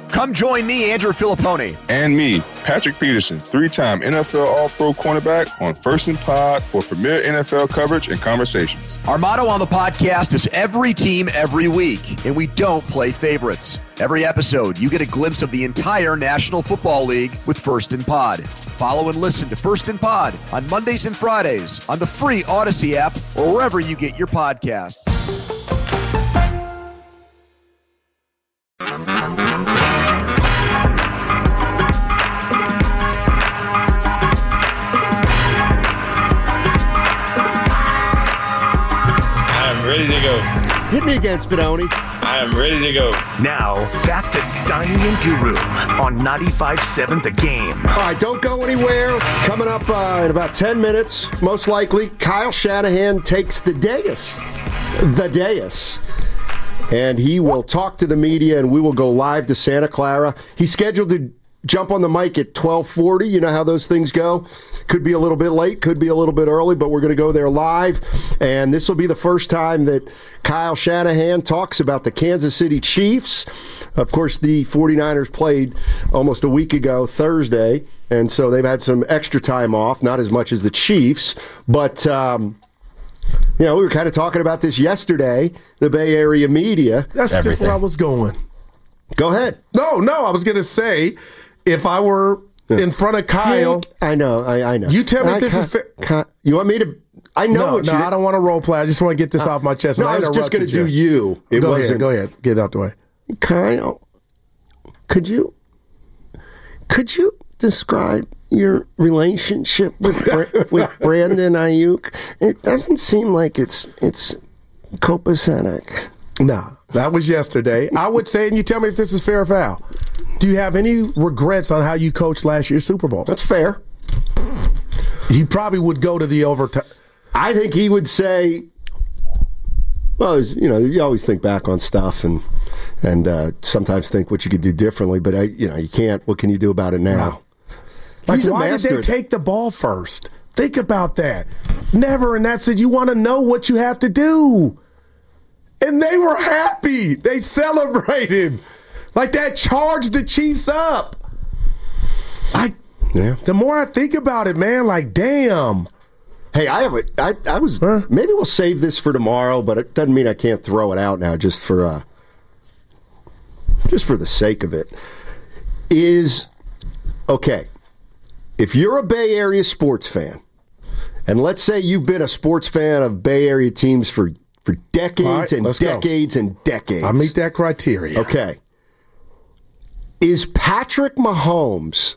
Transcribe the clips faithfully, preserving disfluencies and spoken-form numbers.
Come join me, Andrew Filipponi. And me, Patrick Peterson, three-time N F L All-Pro cornerback on First and Pod for premier N F L coverage and conversations. Our motto on the podcast is every team, every week, and we don't play favorites. Every episode, you get a glimpse of the entire National Football League with First and Pod. Follow and listen to First and Pod on Mondays and Fridays on the free Odyssey app or wherever you get your podcasts. Ready to go. Hit me again, Spadoni. I am ready to go. Now, back to Steiny and Guru on ninety-five seven The Game. All right, don't go anywhere. Coming up uh, in about ten minutes, most likely, Kyle Shanahan takes the dais. The dais. And he will talk to the media, and we will go live to Santa Clara. He's scheduled to jump on the mic at twelve forty. You know how those things go. Could be a little bit late, could be a little bit early, but we're going to go there live. And this will be the first time that Kyle Shanahan talks about the Kansas City Chiefs. Of course, the 49ers played almost a week ago, Thursday, and so they've had some extra time off, not as much as the Chiefs. But, um, you know, we were kind of talking about this yesterday, the Bay Area media. That's just where I was going. Go ahead. No, no, I was going to say, if I were in front of Kyle. I know, I, I know. You tell me I, if this Kyle, is fair. Kyle, you want me to? I know. No, what no, you I don't want to role play. I just want to get this uh, off my chest. No, I was just going to do you. It go wasn't, ahead. Go ahead. Get it out the way. Kyle, could you? Could you describe your relationship with with Brandon Ayuk? It doesn't seem like it's it's copacetic. No, that was yesterday. I would say, and you tell me if this is fair or foul. Do you have any regrets on how you coached last year's Super Bowl? That's fair. He probably would go to the overtime. I think he would say, well, you know, you always think back on stuff and and uh, sometimes think what you could do differently, but, I, you know, you can't. What can you do about it now? No. Like, He's why did they take the ball first? Think about that. Never, and that's it. You want to know what you have to do. And they were happy. They celebrated. Like, that charged the Chiefs up. Like, yeah. The more I think about it, man, like, damn. Hey, I have a, I, I was, huh? Maybe we'll save this for tomorrow, but it doesn't mean I can't throw it out now just for, uh, just for the sake of it. Is, okay, if you're a Bay Area sports fan, and let's say you've been a sports fan of Bay Area teams for, for decades right, and decades go. and decades. I meet that criteria. Okay. Is Patrick Mahomes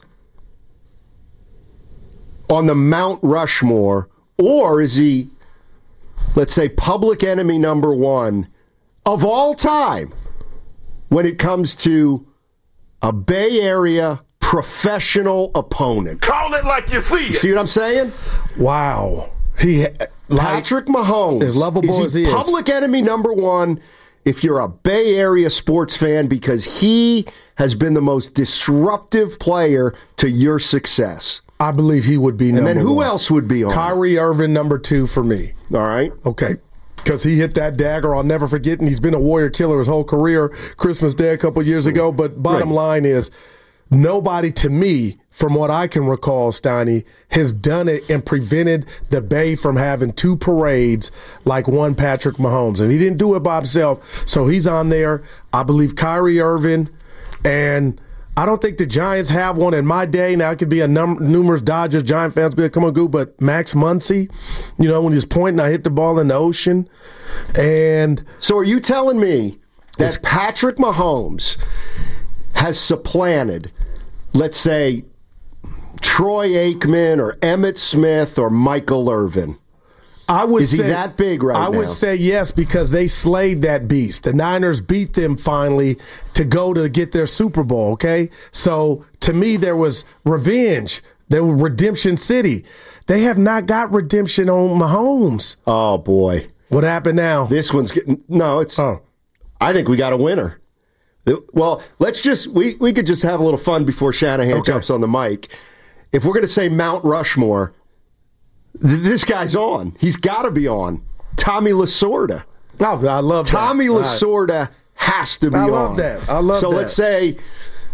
on the Mount Rushmore, or is he, let's say, public enemy number one of all time when it comes to a Bay Area professional opponent? Call it like you see it. See what I'm saying? Wow. He like, Patrick Mahomes, as lovable is he as he is, public enemy number one if you're a Bay Area sports fan, because he has been the most disruptive player to your success. I believe he would be number one. And then who one. else would be on? Kyrie Irving, number two for me. All right. Okay. Because he hit that dagger, I'll never forget, and he's been a Warrior killer his whole career, Christmas Day a couple years ago. But bottom right. line is, nobody to me, from what I can recall, Steiny, has done it and prevented the Bay from having two parades like one Patrick Mahomes. And he didn't do it by himself, so he's on there. I believe Kyrie Irving, and I don't think the Giants have one in my day. Now, it could be a num- numerous Dodgers, Giant fans be like, come on, go, but Max Muncy, you know, when he's pointing, I hit the ball in the ocean. And so are you telling me that Patrick Mahomes has supplanted, let's say, Troy Aikman or Emmitt Smith or Michael Irvin? I would Is say, he that big right I now? I would say yes, because they slayed that beast. The Niners beat them finally to go to get their Super Bowl, okay? So, to me, there was revenge. There was Redemption City. They have not got redemption on Mahomes. Oh, boy. What happened now? This one's getting – no, it's oh. – I think we got a winner. Well, let's just we, – we could just have a little fun before Shanahan okay. jumps on the mic. If we're going to say Mount Rushmore – this guy's on. He's got to be on. Tommy Lasorda. Oh, I love Tommy that. Lasorda has to be on. I love that. I love so that. So let's say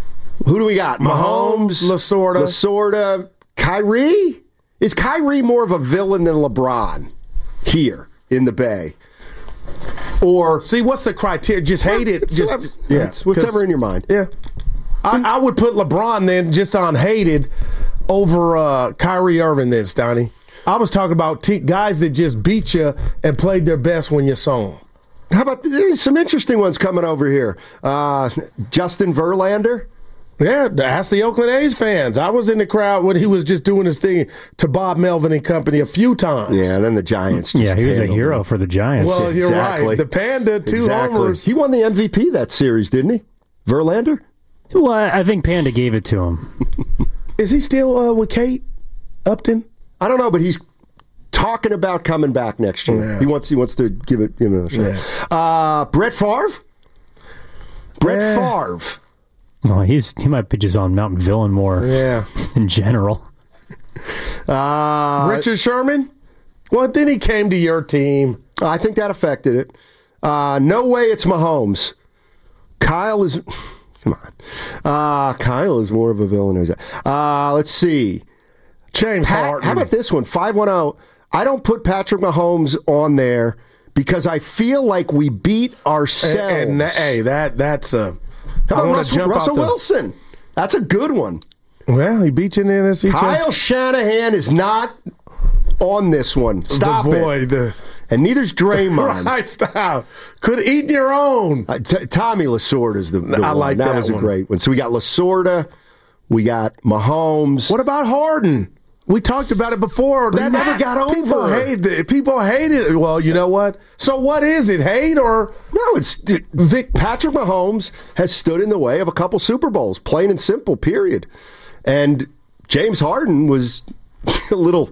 Who do we got? Mahomes, Mahomes, Lasorda. Lasorda, Kyrie? Is Kyrie more of a villain than LeBron here in the Bay? Or see, what's the criteria? Just hate it. Just whatever, yeah, it's whatever in your mind. Yeah, I, I would put LeBron then just on hated over uh, Kyrie Irving. Then, Stoney. I was talking about te- guys that just beat you and played their best when you saw them. How about there's some interesting ones coming over here? Uh, Justin Verlander. Yeah, ask the Oakland A's fans. I was in the crowd when he was just doing his thing to Bob Melvin and company a few times. Yeah, and then the Giants. Just yeah, he was a hero him. for the Giants. Well, you're exactly. right. The Panda, two exactly. homers. He won the M V P that series, didn't he? Verlander? Well, I think Panda gave it to him. Is he still uh, with Kate Upton? I don't know, but he's talking about coming back next year. Yeah. He wants he wants to give it, give it another shot. Yeah. Uh, Brett Favre? Brett Yeah. Favre. No, he's he might be just on Mount Villain more Yeah. in general. Uh, Richard Sherman? Well, then he came to your team. I think that affected it. Uh, no way it's Mahomes. Kyle is... Come on. Uh, Kyle is more of a villain. Uh, let's see. James Pat, Harden. how about this one? five one zero. I don't put Patrick Mahomes on there because I feel like we beat ourselves. And, and hey, that that's a. How I about wanna Russell, jump Russell out the- Wilson? That's a good one. Well, he beat you in the N F C. Kyle Shanahan is not on this one. Stop the boy, it. The, And neither's Draymond. right, stop. Could have eaten your own. Uh, t- Tommy Lasorda is the, the I one. like that was one. a great one. So we got Lasorda, we got Mahomes. What about Harden? We talked about it before. But he never got People over. hate it. People hate it. Well, you know what? So what is it? Hate or No, it's Vic. Patrick Mahomes has stood in the way of a couple Super Bowls, plain and simple. Period. And James Harden was a little,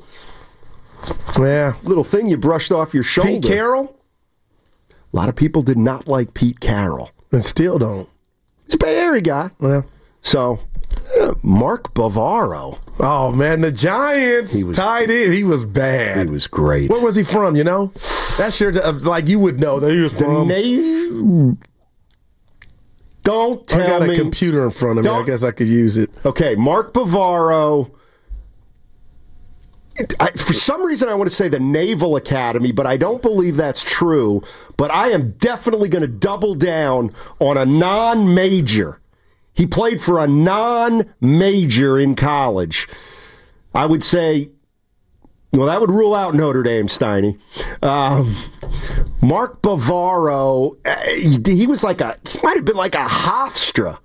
yeah? little thing you brushed off your shoulder. Pete Carroll, A lot of people did not like Pete Carroll. and still don't. He's a Bay Area guy. Well, So, uh, Mark Bavaro. oh man, the Giants He was- tied in. He was bad. He was great. Where was he from? You know, that's your uh, like you would know that he was The from. name. Don't I tell got a me. computer in front of me. I Don't- guess I could use it. Okay, Mark Bavaro. I, for some reason, I want to say the Naval Academy, but I don't believe that's true. But I am definitely going to double down on a non-major. He played for a non-major in college. I would say, well, that would rule out Notre Dame, Steiny. Um, Mark Bavaro, uh, he, he was like a, he might have been like a Hofstra.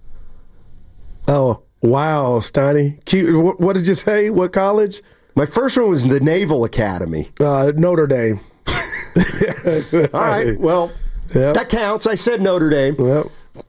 Oh wow, Steiny. Cute. What, what did you say? What college? My first one was the Naval Academy. Uh, Notre Dame. All right, well, Yep. that counts. I said Notre Dame. Well,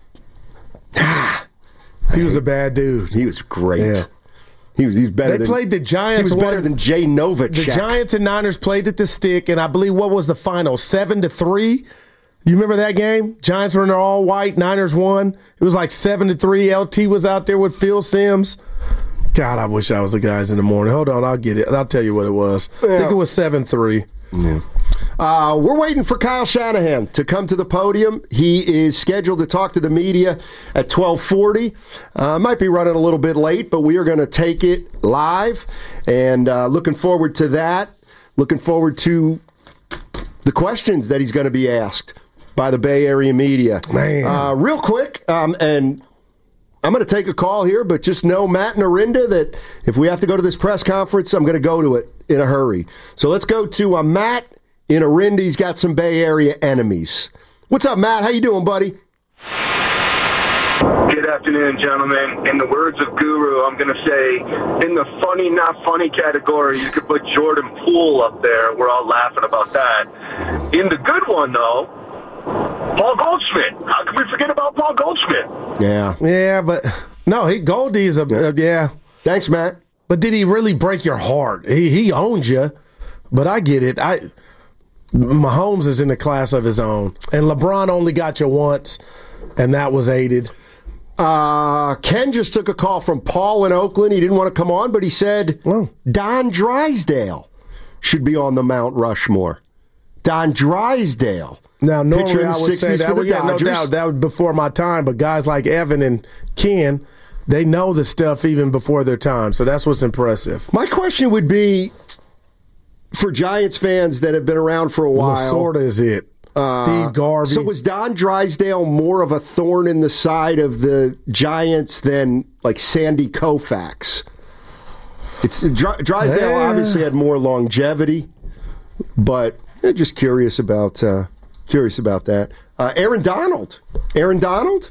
he was a bad dude. He was great. Yeah. He was. He's better. They than, played the Giants. He was better won- than Jay Novacek. The Giants and Niners played at the Stick, and I believe what was the final? Seven to three. You remember that game? Giants were in their all white. Niners won. It was like seven to three. L T was out there with Phil Simms. God, I wish I was the guys in the morning. Hold on, I'll get it. I'll tell you what it was. I think it was seven three. Yeah. Uh, we're waiting for Kyle Shanahan to come to the podium. He is scheduled to talk to the media at twelve forty. Uh, might be running a little bit late, but we are going to take it live. And uh, looking forward to that. Looking forward to the questions that he's going to be asked by the Bay Area media. Man. Uh, real quick, um, and I'm going to take a call here, but just know, Matt and Arinda, that if we have to go to this press conference, I'm going to go to it in a hurry. So let's go to uh, Matt in Arinda. He's got some Bay Area enemies. What's up, Matt? How you doing, buddy? Good afternoon, gentlemen. In the words of Guru, I'm going to say, in the funny, not funny category, you could put Jordan Poole up there. We're all laughing about that. In the good one, though, Paul Goldschmidt. How can we forget about Paul Goldschmidt? Yeah. Yeah, but no, he Goldie's a uh, yeah. Thanks, Matt. But did he really break your heart? He he owned you, but I get it. I Mahomes is in a class of his own, and LeBron only got you once, and that was aided. Uh, Ken just took a call from Paul in Oakland. He didn't want to come on, but he said Oh. Don Drysdale should be on the Mount Rushmore. Don Drysdale. Now, Pitcher normally in I the would say sixties that for the would, yeah, no Dodgers. doubt that was before my time, but guys like Evan and Ken, They know the stuff even before their time, so that's what's impressive. My question would be, for Giants fans that have been around for a while. Lasorda is it. Uh, Steve Garvey. So was Don Drysdale more of a thorn in the side of the Giants than like Sandy Koufax? It's Dry, Drysdale Yeah. obviously had more longevity, but eh, just curious about uh, curious about that. Uh, Aaron Donald, Aaron Donald.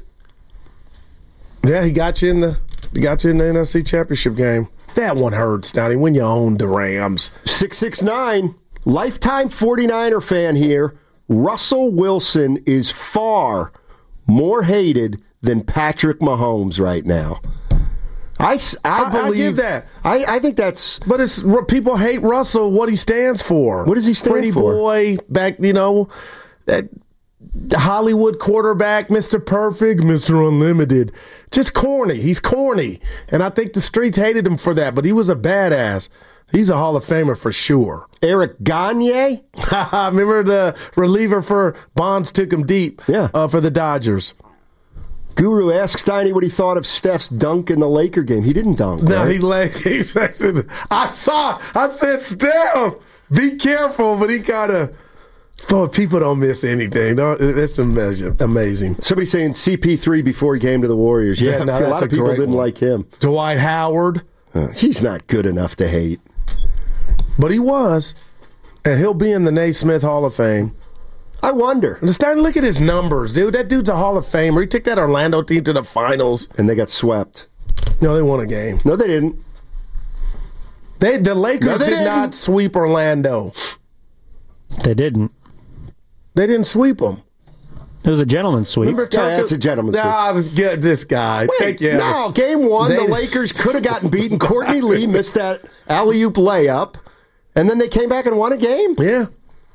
Yeah, he got you in the he got you in the N F C Championship game. That one hurts, Donnie, when you own the Rams. six six nine, lifetime forty-niner fan here. Russell Wilson is far more hated than Patrick Mahomes right now. I, I, I believe I give that. I, I think that's. But it's people hate Russell, what he stands for. What does he stand Pretty for? boy, back, you know, that Hollywood quarterback, Mister Perfect, Mister Unlimited. Just corny. He's corny. And I think the streets hated him for that, but he was a badass. He's a Hall of Famer for sure. Eric Gagne? Remember the reliever for Bonds took him deep Yeah. uh, for the Dodgers. Guru asked Steiny what he thought of Steph's dunk in the Laker game. He didn't dunk. No, right? he like he said, I saw. I said, Steph, be careful, but he kind of. Boy, people don't miss anything. Don't, it's amazing. Amazing. Somebody saying C P three before he came to the Warriors. Yeah, Yeah, no, a lot that's of a people great didn't one. like him. Dwight Howard, Uh, he's not good enough to hate. but he was, and he'll be in the Naismith Hall of Fame. I wonder. And starting to look at his numbers, dude. That dude's a Hall of Famer. He took that Orlando team to the finals. And they got swept. No, they won a game. No, they didn't. They the Lakers No, they did didn't. not sweep Orlando. They didn't. They didn't sweep them. It was a gentleman's sweep. Remember, Yeah, Tucker- that's a gentleman's sweep. Nah, let's get this guy. Wait, Thank you. no, game one, They- the Lakers could have gotten beaten. Courtney Lee missed that alley-oop layup, and then they came back and won a game. Yeah.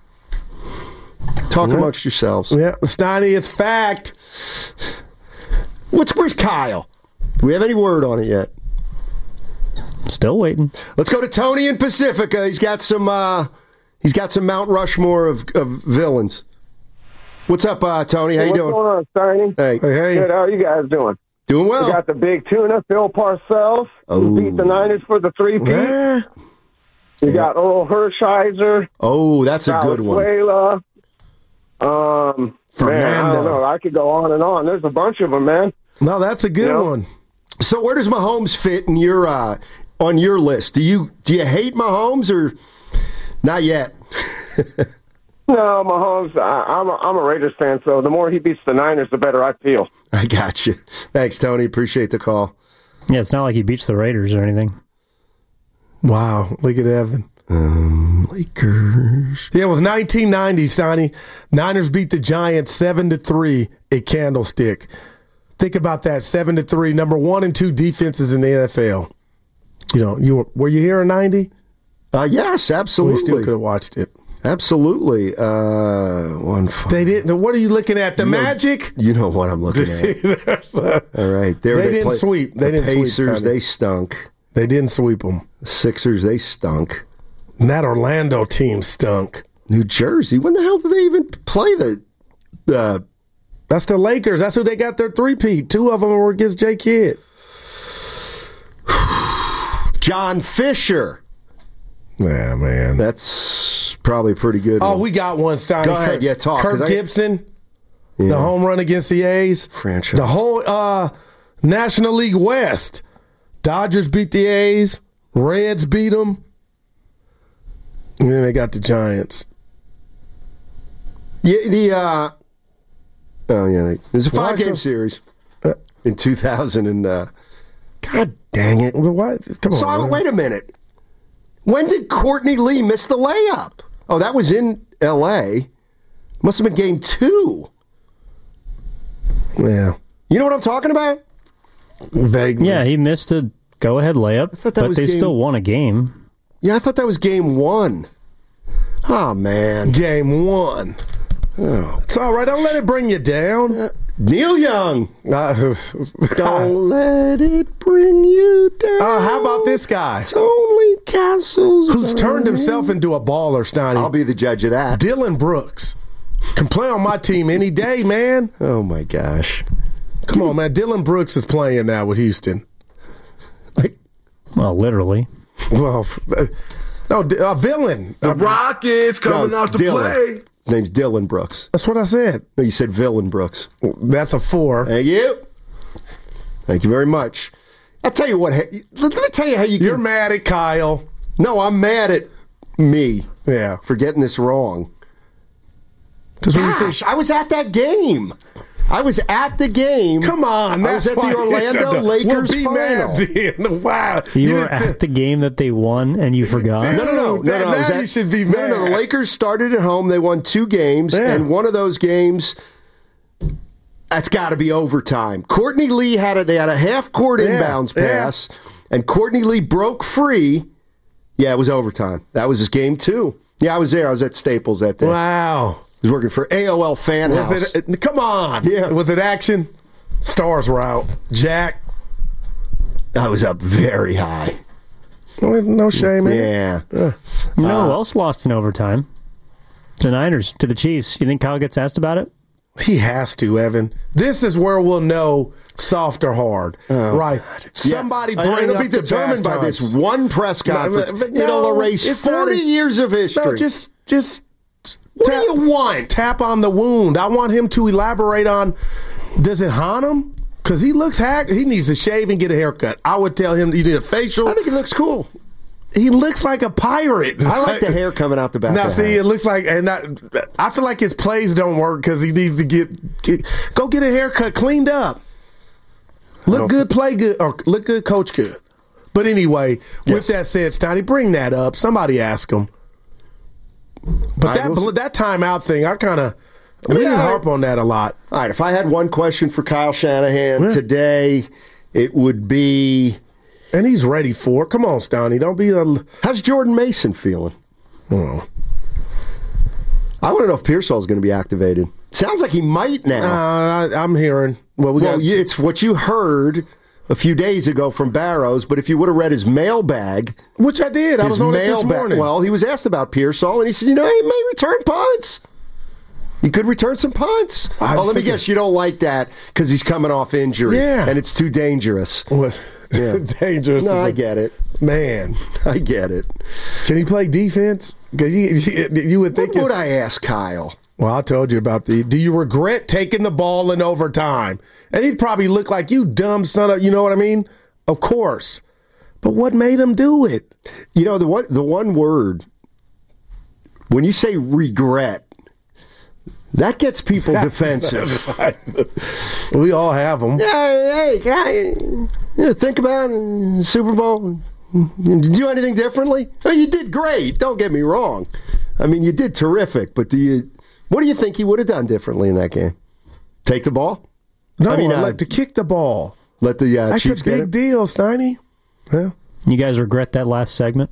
Talk amongst yourselves. Yeah. Steiny, it's fact. What's where's Kyle? Do we have any word on it yet? Still waiting. Let's go to Tony in Pacifica. He's got some. Uh, he's got some Mount Rushmore of, of villains. What's up, uh, Tony? How you What's doing? going on, Steiny? Hey, Hey, hey. Good. How are you guys doing? doing We well. got the big tuna, Phil Parcells, Oh. who beat the Niners for the three-peat. Yeah. You got Earl Hershiser, Oh, that's a good one. Valenzuela. Um, man, I Fernando. don't know. I could go on and on. There's a bunch of them, man. No, that's a good Yeah. one. So, where does Mahomes fit in your uh, on your list? Do you do you hate Mahomes or not yet? No, Mahomes, I, I'm, a, I'm a Raiders fan, so the more he beats the Niners, the better I feel. I got you. Thanks, Tony. Appreciate the call. Yeah, it's not like he beats the Raiders or anything. Wow. Look at Evan. Um, Lakers. Yeah, it was nineteen ninety, Steiny. Niners beat the Giants seven to three at Candlestick. Think about that, seven to three. Number one and two defenses in the N F L. You know, you were, were you here in ninety? Uh, yes, We absolutely. still could have watched it. Absolutely. Uh, one. Five. They didn't. What are you looking at? The You know- Magic? You know what I'm looking at. There's a- All right, there They didn't sweep. They the didn't sweep, Pacers, Tony. they stunk. they didn't sweep them. The Sixers, they stunk. And that Orlando team stunk. New Jersey, when the hell did they even play the? Uh, That's the Lakers. That's who they got their three-peat. Two of them were against J. Kidd. John Fisher. Yeah, man. That's probably a pretty good. Oh, one. we got one, Steiny. Go ahead, Kirk, yeah, talk, 'cause Kirk I- Gibson, Yeah. the home run against the A's. Franchise. The whole uh, National League West. Dodgers beat the A's. Reds beat them. And then they got the Giants. Yeah, the. Uh, oh yeah, it was a Why five-game so- series Uh, in two thousand and. Uh, God dang it! Well, why? Come So on. I, man. wait a minute. When did Courtney Lee miss the layup? Oh, that was in L A. Must have been game two. Yeah. You know what I'm talking about? Vaguely. Yeah, he missed a go-ahead layup, thought that but was they game- still won a game. Yeah, I thought that was game one. Oh man. Game one. Oh. It's all right. Don't let it bring you down. Uh, Neil Young. Uh, Don't let it bring you down. Uh, how about this guy It's only castles. who's turned himself into a baller, Steiny? I'll be the judge of that. Dylan Brooks can play on my team any day, man. Oh my gosh. Come on, man. Dylan Brooks is playing now with Houston. Well, literally. Well, uh, no, a villain. The Rockets coming no, out to Dylan. play. His name's Dylan Brooks. That's what I said. No, you said Villain Brooks. That's a four. Thank you. Thank you very much. I'll tell you what. Let me tell you how you. You're can, mad at Kyle. No, I'm mad at me. Yeah, for getting this wrong. Because Gosh, I was at that game. I was at the game. Come on, I was that's at the why- Orlando Lakers we'll be final. Mad then. Wow, You, were at the game that they won and you forgot? Dude, No, no, no, no, that- no. I was now at- you should be no, mad. no, no. The Lakers started at home. They won two games, Yeah. and one of those games, that's got to be overtime. Courtney Lee had a they had a half court Yeah, inbounds yeah. pass, and Courtney Lee broke free. Yeah, it was overtime. That was his game two. Yeah, I was there. I was at Staples that day. Wow. I was working for A O L Fan House. Was it? Come on. Yeah. Was it action? Stars were out. Jack. I was up very high. No, no shame in it. Yeah. Uh, You know who else lost in overtime? The Niners to the Chiefs. You think Kyle gets asked about it? He has to, Evan. This is where we'll know soft or hard. Oh, right. Somebody Yeah. bring It'll up be the determined by pastimes. this one press conference. No, but It'll no, erase it's not forty a- years of history. No, just, just. What tap, do you want? Tap on the wound. I want him to elaborate on. Does it haunt him? Because he looks hack. He needs to shave and get a haircut. I would tell him you need a facial. I think he looks cool. He looks like a pirate. I like the hair coming out the back. Now, of the see, house. it looks like, and I, I feel like his plays don't work because he needs to get, get go get a haircut, cleaned up, look good, play good, or look good, coach good. But anyway, Yes. with that said, Steiny, bring that up. Somebody ask him. But I that will- that timeout thing, I kind of we mean, didn't I- harp on that a lot. All right, if I had one question for Kyle Shanahan Yeah. today, it would be, And he's ready for it. Come on, Steiny, don't be a. how's Jordan Mason feeling? Oh. I want to know if Pearsall's going to be activated. Sounds like he might now. Uh, I, I'm hearing. Well, we well, got. yeah, it's what you heard a few days ago from Barrows, but if you would have read his mailbag, Which I did. I his was on it this mailbag, morning. well, he was asked about Pearsall, and he said, you know, he may return punts. He could return some punts. I Oh, was let me thinking- guess, you don't like that because he's coming off injury, Yeah. and it's too dangerous. was Yeah. dangerous. No, as I a- get it. Man, I get it. can he play defense? 'Cause you, you, you would think. What would it's- I ask Kyle? Well, I told you about the. Do you regret taking the ball in overtime? And he'd probably look like you dumb son of. You know what I mean? Of course. But what made him do it? You know, the one, the one word, when you say regret, that gets people defensive. We all have them. Hey, hey, guy, yeah, think about it, Super Bowl. Did you do anything differently? Oh, you did great. Don't get me wrong. I mean, you did terrific. But do you? What do you think he would have done differently in that game? Take the ball? No, I mean, uh, like to kick the ball. Let the uh, That's Chiefs a get big it. deal, Steiny. Yeah. You guys regret that last segment?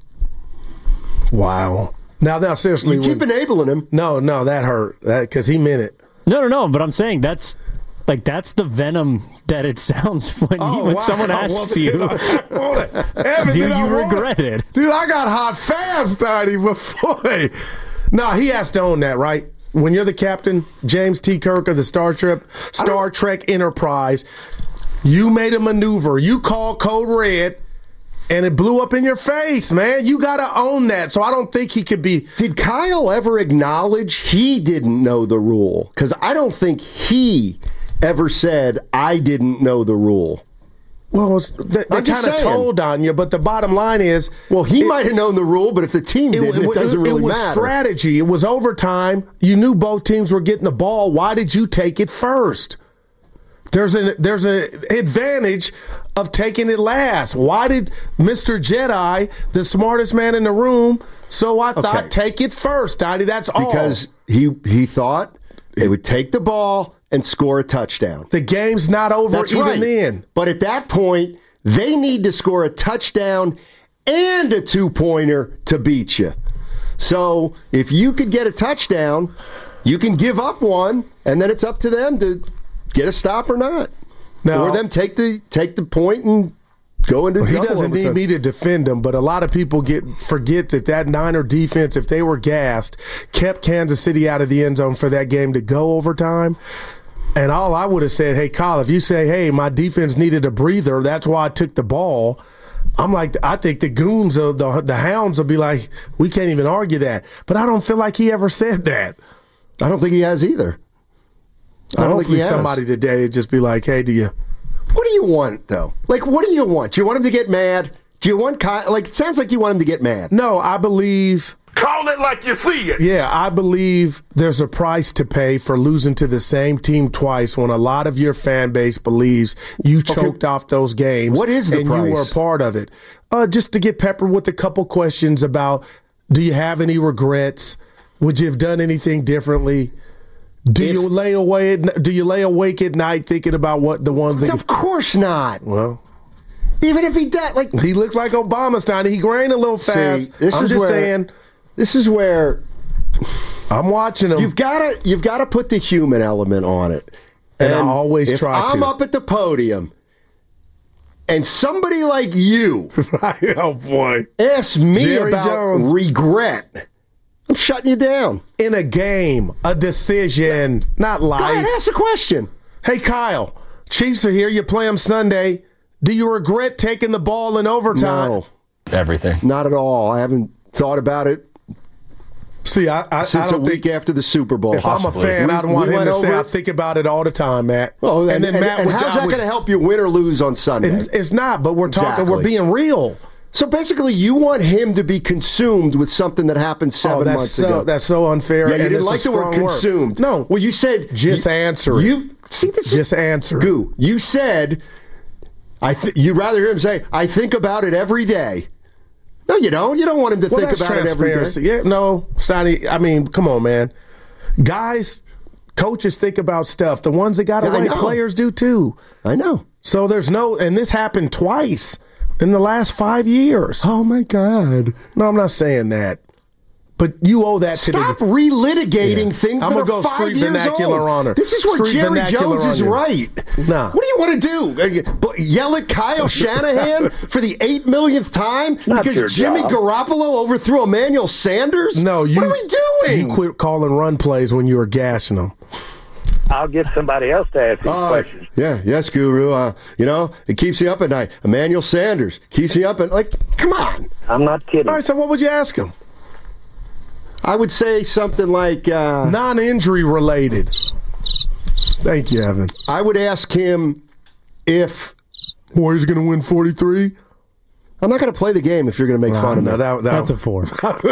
Wow. Now, now, seriously, You keep when- enabling him. no, no, that hurt. That because he meant it. No, no, no. But I'm saying that's like that's the venom that it sounds when you, when wow. someone asks Well, you, dude, I want it. Evan, do did I you want regret it? Dude, I got hot fast, Steiny, before. No, he has to own that, right? When you're the captain, James T. Kirk of the Star Trek, Star Trek Enterprise, you made a maneuver. You called code red, and it blew up in your face, man. You got to own that. So I don't think he could be. Did Kyle ever acknowledge he didn't know the rule? Because I don't think he ever said, I didn't know the rule. Well, it's, they, they I'm just kind of saying. told on you, but the bottom line is. Well, he it- might have known the rule, but if the team It, didn't, it, it- doesn't it really was matter. strategy. It was overtime. You knew both teams were getting the ball. Why did you take it first? There's an there's an advantage of taking it last. Why did Mister Jedi, the smartest man in the room, so I thought Okay. take it first, Donnie? That's all. Because he he thought they would take the ball and score a touchdown. the game's not over That's even right. then. But at that point, they need to score a touchdown and a two-pointer to beat you. So if you could get a touchdown, you can give up one, and then it's up to them to get a stop or not. Now- or them take the take the point and go into He double doesn't need overtime. me to defend him, but a lot of people get forget that that Niner defense, if they were gassed, kept Kansas City out of the end zone for that game to go overtime. And all I would have said, hey, Kyle, if you say, hey, my defense needed a breather, that's why I took the ball, I'm like, I think the goons, of the the hounds will be like, we can't even argue that. But I don't feel like he ever said that. I don't think he has either. I don't Hopefully think he has. somebody today would just be like, hey, do you... What do you want, though? Like, what do you want? Do you want him to get mad? Do you want Kyle? Like, it sounds like you want him to get mad. No, I believe... Call it like you see it. Yeah, I believe there's a price to pay for losing to the same team twice when a lot of your fan base believes you choked okay. off those games. What is the and price? You were a part of it. Uh, just to get peppered with a couple questions about, do you have any regrets? Would you have done anything differently? Do if, you lay away at, Do you lay awake at night thinking about what the ones that? Of course not. Well. Even if he does, like he looks like Obama, Steiny. He grained a little fast. See, this I'm is just where, saying. This is where I'm watching him. You've got to you've got to put the human element on it. And, and I always if try I'm to. up at the podium and somebody like you oh boy. asks me Jerry about Jones. regret, I'm shutting you down. In a game, a decision, not life. Go ahead, ask a question. Hey, Kyle, Chiefs are here. You play them Sunday. Do you regret taking the ball in overtime? No. Everything. Not at all. I haven't thought about it. See, I, I since I don't a week think, after the Super Bowl. If Possibly. I'm a fan, we, I'd want him to say, it. I think about it all the time, Matt. Oh, and, and then and, Matt and would, how's that going to help you win or lose on Sunday? It, it's not, but we're talking, exactly. we're being real. So basically, you want him to be consumed with something that happened seven oh, that's months so, ago. That's so unfair. Yeah, you and didn't like the word consumed. Word. No. Well, you said just you, answer it. You see this? Just answer Goo. it. You said I. Th- you'd rather hear him say, "I think about it every day." No, you don't. You don't want him to well, think that's about it every day. Yeah, no, Steiny. I mean, come on, man. Guys, coaches think about stuff. The ones that got yeah, away, players do too. I know. So there's no, and this happened twice in the last five years. Oh my God! No, I'm not saying that. But you owe that Stop to the... relitigating yeah. things I'm that are go five street years vernacular old. On her. This is where street Jerry Jones is on right. Nah. What do you want to do? Yell at Kyle Shanahan for the eight millionth time Not because Jimmy job. Garoppolo overthrew Emmanuel Sanders? No, you, what are we doing? You quit calling run plays when you were gashing them. I'll get somebody else to ask these uh, questions. Yeah, yes, Guru. Uh, you know, it keeps you up at night. Emmanuel Sanders keeps you up at like. Come on. I'm not kidding. All right, so what would you ask him? I would say something like uh, non-injury related. Thank you, Evan. I would ask him if Warriors going to win forty-three. I'm not going to play the game if you're going to make no, fun of no, me. That, that, That's a four.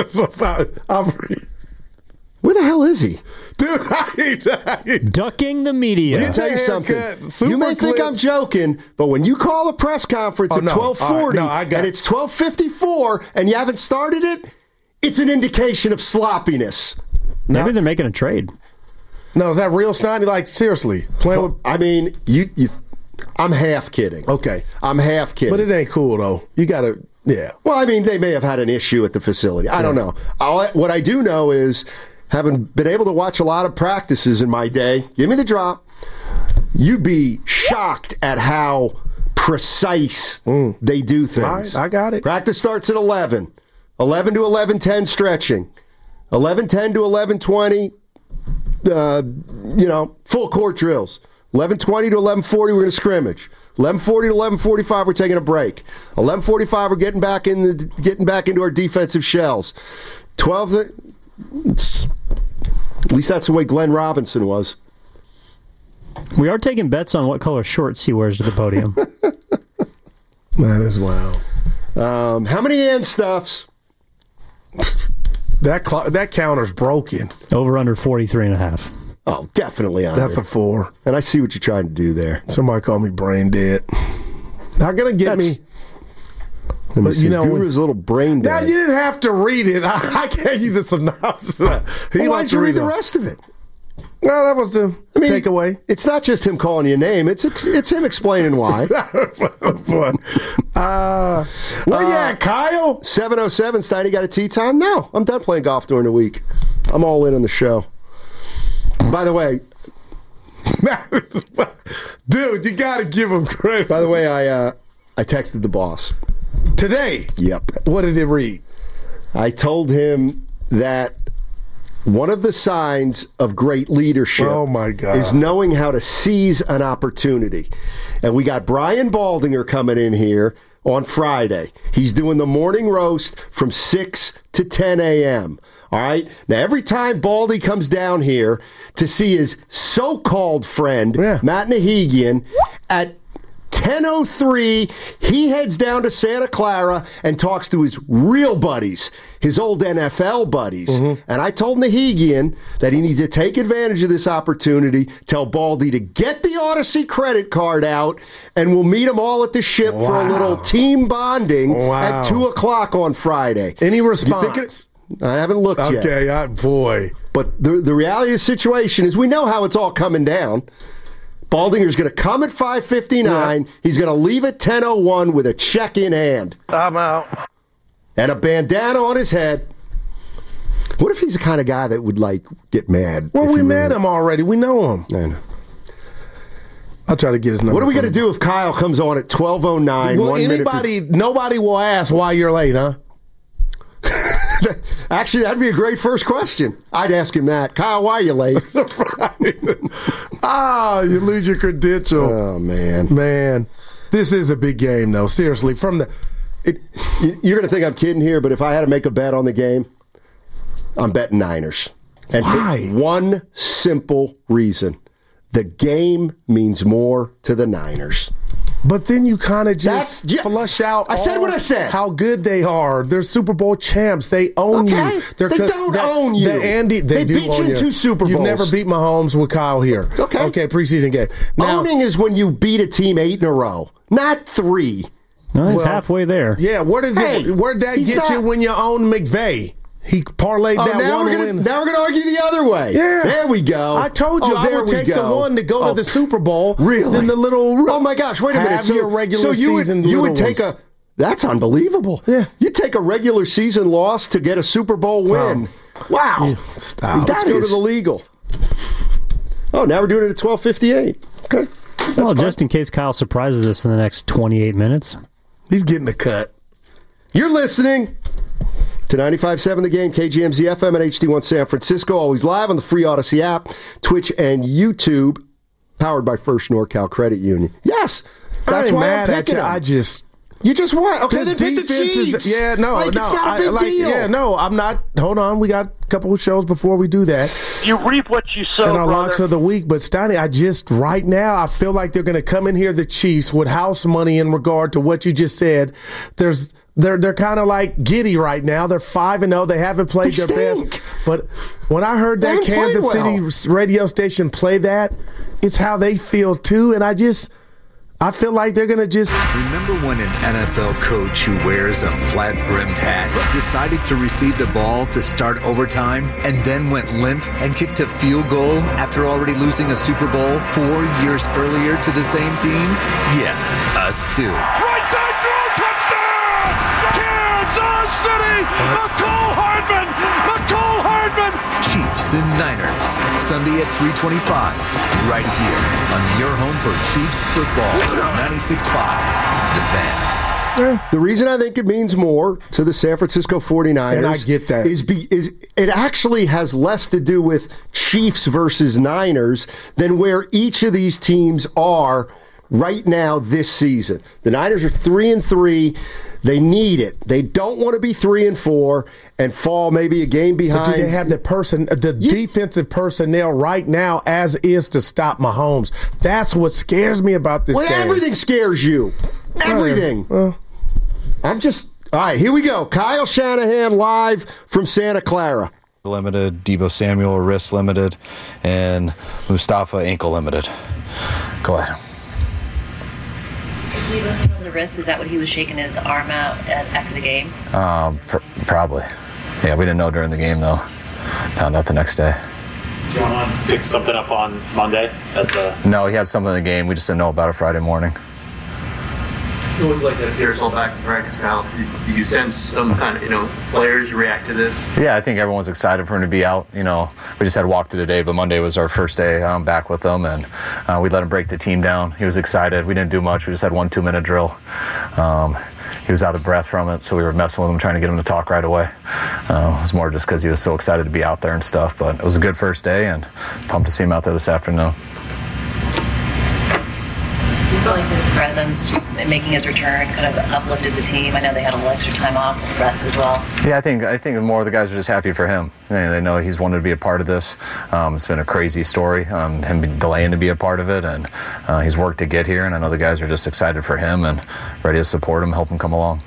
Where the hell is he? Dude, I, I, ducking the media. Let me tell you something. You may think I'm joking, but when you call a press conference oh, at no. twelve forty right, no, and it's twelve fifty-four and you haven't started it, it's an indication of sloppiness. Maybe no. they're making a trade. No, is that real, Steiny? Like, seriously. Playing with... I mean, you, you. I'm half kidding. Okay. I'm half kidding. But it ain't cool, though. You got to, yeah. Well, I mean, they may have had an issue at the facility. I yeah. don't know. All, what I do know is, having been able to watch a lot of practices in my day, give me the drop, you'd be shocked at how precise mm. they do things. All right, I got it. Practice starts at eleven. eleven to eleven ten stretching. eleven ten to eleven twenty, uh, you know, full court drills. eleven twenty to eleven forty, we're going to scrimmage. eleven forty to eleven forty-five, we're taking a break. eleven forty-five, we're getting back in the, getting back into our defensive shells. twelve, it's, at least that's the way Glenn Robinson was. We are taking bets on what color shorts he wears to the podium. That is wild. Um, how many hand stuffs? That cl- that counter's broken. Over under forty-three and a half. Oh, definitely under. That's a four. And I see what you're trying to do there. Somebody call me brain dead. Not going to get That's, me. Let me but, see. you know, Guru's little brain dead. Now, you didn't have to read it. I, I gave you the synopsis. He well, why'd you read read the rest of it? No, that was the I mean, takeaway. It's not just him calling you a name. It's it's him explaining why. Fun. Uh, where uh, you at, Kyle? seven oh seven, Steiny got a tea time? No, I'm done playing golf during the week. I'm all in on the show. By the way... Dude, you got to give him credit. By the way, I uh, I texted the boss. Today? Yep. What did it read? I told him that one of the signs of great leadership oh my God. is knowing how to seize an opportunity. And we got Brian Baldinger coming in here on Friday. He's doing the morning roast from six to ten a.m. All right? Now, every time Baldy comes down here to see his so-called friend, yeah. Matt Nahigian, at ten oh three, he heads down to Santa Clara and talks to his real buddies, his old N F L buddies. Mm-hmm. And I told Nahigian that he needs to take advantage of this opportunity, tell Baldy to get the Odyssey credit card out, and we'll meet them all at the ship wow. for a little team bonding wow. at two o'clock on Friday. Any response? I haven't looked okay, yet. Okay, uh, boy. But the, the reality of the situation is we know how it's all coming down. Baldinger's going to come at five fifty-nine. Yeah. He's going to leave at ten oh one with a check in hand. I'm out. And a bandana on his head. What if he's the kind of guy that would, like, get mad? Well, we met really... him already. We know him. I know. I'll try to get his number. What are we going to do if Kyle comes on at twelve oh nine? Well, one anybody, minute... nobody will ask why you're late, huh? Actually, that'd be a great first question. I'd ask him that. Kyle, why are you late? Ah, you lose your credential. Oh, man. Man. This is a big game, though. Seriously. From the, it, You're going to think I'm kidding here, but if I had to make a bet on the game, I'm betting Niners. And why? For one simple reason. The game means more to the Niners. But then you kind of just That's, flush out. I said what I said. How good they are. They're Super Bowl champs. They own okay. you. They're, they don't that, own you. The Andy, they they do beat own you in two Super Bowls. You've never beat Mahomes with Kyle here. Okay. Okay, preseason game. Now, Owning is when you beat a team eight in a row, not three. No, he's well, halfway there. Yeah, where did hey, where'd that get not, you when you own McVay? He parlayed oh, that now one we're gonna, win. Now we're going to argue the other way. Yeah. There we go. I told you oh, I would take go. the one to go oh, to the Super Bowl. Really? Then the little. Oh, my gosh. Wait a minute. So, your regular so you season would, you would take ones. a. That's unbelievable. Yeah. You take a regular season loss to get a Super Bowl win. Oh. Wow. Yeah, stop. Let's go to the legal. Oh, now we're doing it at twelve fifty-eight. Okay. That's well, fine. just in case Kyle surprises us in the next twenty-eight minutes. He's getting a cut. You're listening to ninety-five point seven The Game, K G M Z F M and H D one San Francisco. Always live on the free Odyssey app, Twitch, and YouTube. Powered by First NorCal Credit Union. Yes, that's I ain't why mad I'm at picking you. them. I just you just what? Okay, His then pick the Chiefs. Is, yeah, no, like, no, it's not a big I, like, deal. Yeah, no, I'm not. Hold on, we got a couple of shows before we do that. You reap what you sow, and our brother. locks of the week. But Steiny, I just right now I feel like they're going to come in here, the Chiefs, with house money in regard to what you just said. There's they're they're kind of like giddy right now. They're five and zero. They haven't played they their stink. best. But when I heard they that Kansas well. City radio station play that, it's how they feel too. And I just. I feel like they're going to just... Remember when an N F L coach who wears a flat-brimmed hat decided to receive the ball to start overtime and then went limp and kicked a field goal after already losing a Super Bowl four years earlier to the same team? Yeah, us too. Right side throw, touchdown! Kansas City! McCall Hardman! McCall Hardman! Chiefs and Niners, Sunday at three twenty-five, right here on your home for Chiefs football, ninety-six point five, The Fan. The reason I think it means more to the San Francisco forty-niners and I get that. Is, be, is it actually has less to do with Chiefs versus Niners than where each of these teams are right now this season. The Niners are three and three. They need it. They don't want to be three and four and fall maybe a game behind. But do they have the person, the yeah. defensive personnel right now as is to stop Mahomes? That's what scares me about this well, game. Everything scares you. Everything. Uh, I'm just all right. Here we go. Kyle Shanahan live from Santa Clara. Limited, Deebo Samuel wrist limited, and Mustafa ankle limited. Go ahead. Is Deebo Samuel the wrist? Is that what he was shaking his arm out at, after the game? Um, pr- probably. Yeah, we didn't know during the game though. Found out the next day. Do you want to pick something up on Monday? At the... No, he had something in the game. We just didn't know about it Friday morning. It was like that Pierce all back in practice, Kyle. Did you sense some kind of, you know, players react to this? Yeah, I think everyone's excited for him to be out. You know, we just had walkthrough today, but Monday was our first day um, back with him, and uh, we let him break the team down. He was excited. We didn't do much. We just had one two-minute drill. Um, he was out of breath from it, so we were messing with him, trying to get him to talk right away. Uh, it was more just because he was so excited to be out there and stuff, but it was a good first day, and pumped to see him out there this afternoon. Do you feel like this press presence, just making his return, kind of uplifted the team? I know they had a little extra time off with rest as well. Yeah, I think I think more of the guys are just happy for him. They, they know he's wanted to be a part of this. Um, it's been a crazy story, um, him delaying to be a part of it, and uh, he's worked to get here, and I know the guys are just excited for him and ready to support him, help him come along.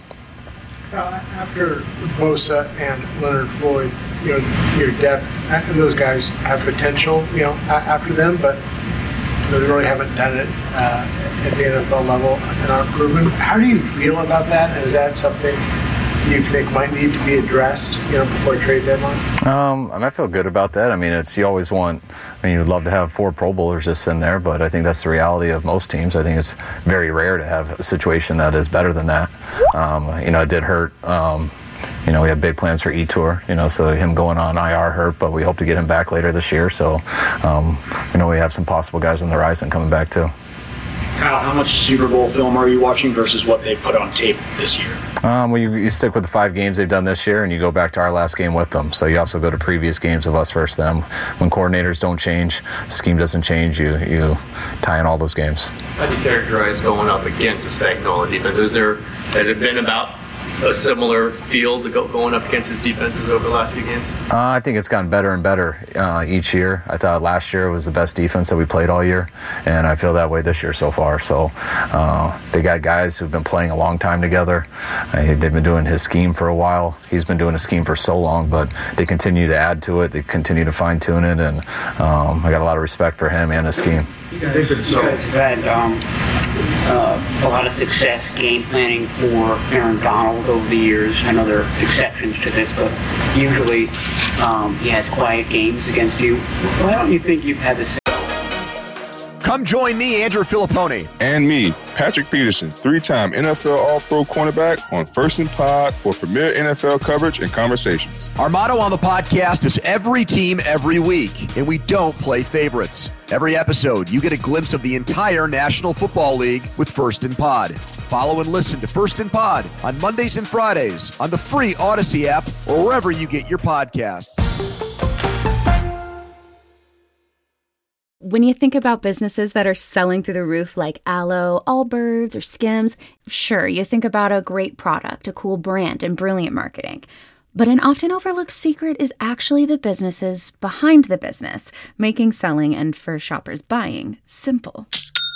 Uh, after Bosa and Leonard Floyd, you know, your depth, and those guys have potential, you know, after them, but you know, they really haven't done it uh, at the N F L level and aren't proven. How do you feel about that? And is that something you think might need to be addressed, you know, before trade deadline? Um, I, mean, I feel good about that. I mean, it's you always want. I mean, you'd love to have four Pro Bowlers just in there, but I think that's the reality of most teams. I think it's very rare to have a situation that is better than that. Um, you know, it did hurt. Um, you know, we have big plans for E-Tour. You know, so him going on I R hurt, but we hope to get him back later this year. So, um, you know, we have some possible guys on the horizon coming back too. Kyle, how much Super Bowl film are you watching versus what they put on tape this year? Um, well, you, you stick with the five games they've done this year, and you go back to our last game with them. So you also go to previous games of us versus them. When coordinators don't change, the scheme doesn't change, you you tie in all those games. How do you characterize going up against a Spagnuolo defense? Is there, has it been about a similar feel to go, going up against his defenses over the last few games? Uh, I think it's gotten better and better uh, each year. I thought last year was the best defense that we played all year, and I feel that way this year so far. So uh, they got guys who've been playing a long time together. Uh, they've been doing his scheme for a while. He's been doing a scheme for so long, but they continue to add to it. They continue to fine-tune it, and um, I got a lot of respect for him and his scheme. You guys have had um, uh, a lot of success game planning for Aaron Donald over the years. I know there are exceptions to this, but usually um, he has quiet games against you. Why don't you think you've had the same? Come join me, Andrew Filippone. And me, Patrick Peterson, three-time N F L All-Pro cornerback on First and Pod for premier N F L coverage and conversations. Our motto on the podcast is every team, every week, and we don't play favorites. Every episode, you get a glimpse of the entire National Football League with First and Pod. Follow and listen to First and Pod on Mondays and Fridays on the free Odyssey app or wherever you get your podcasts. When you think about businesses that are selling through the roof like Aloe, Allbirds, or Skims, sure, you think about a great product, a cool brand, and brilliant marketing. But an often overlooked secret is actually the businesses behind the business, making selling and, for shoppers, buying simple.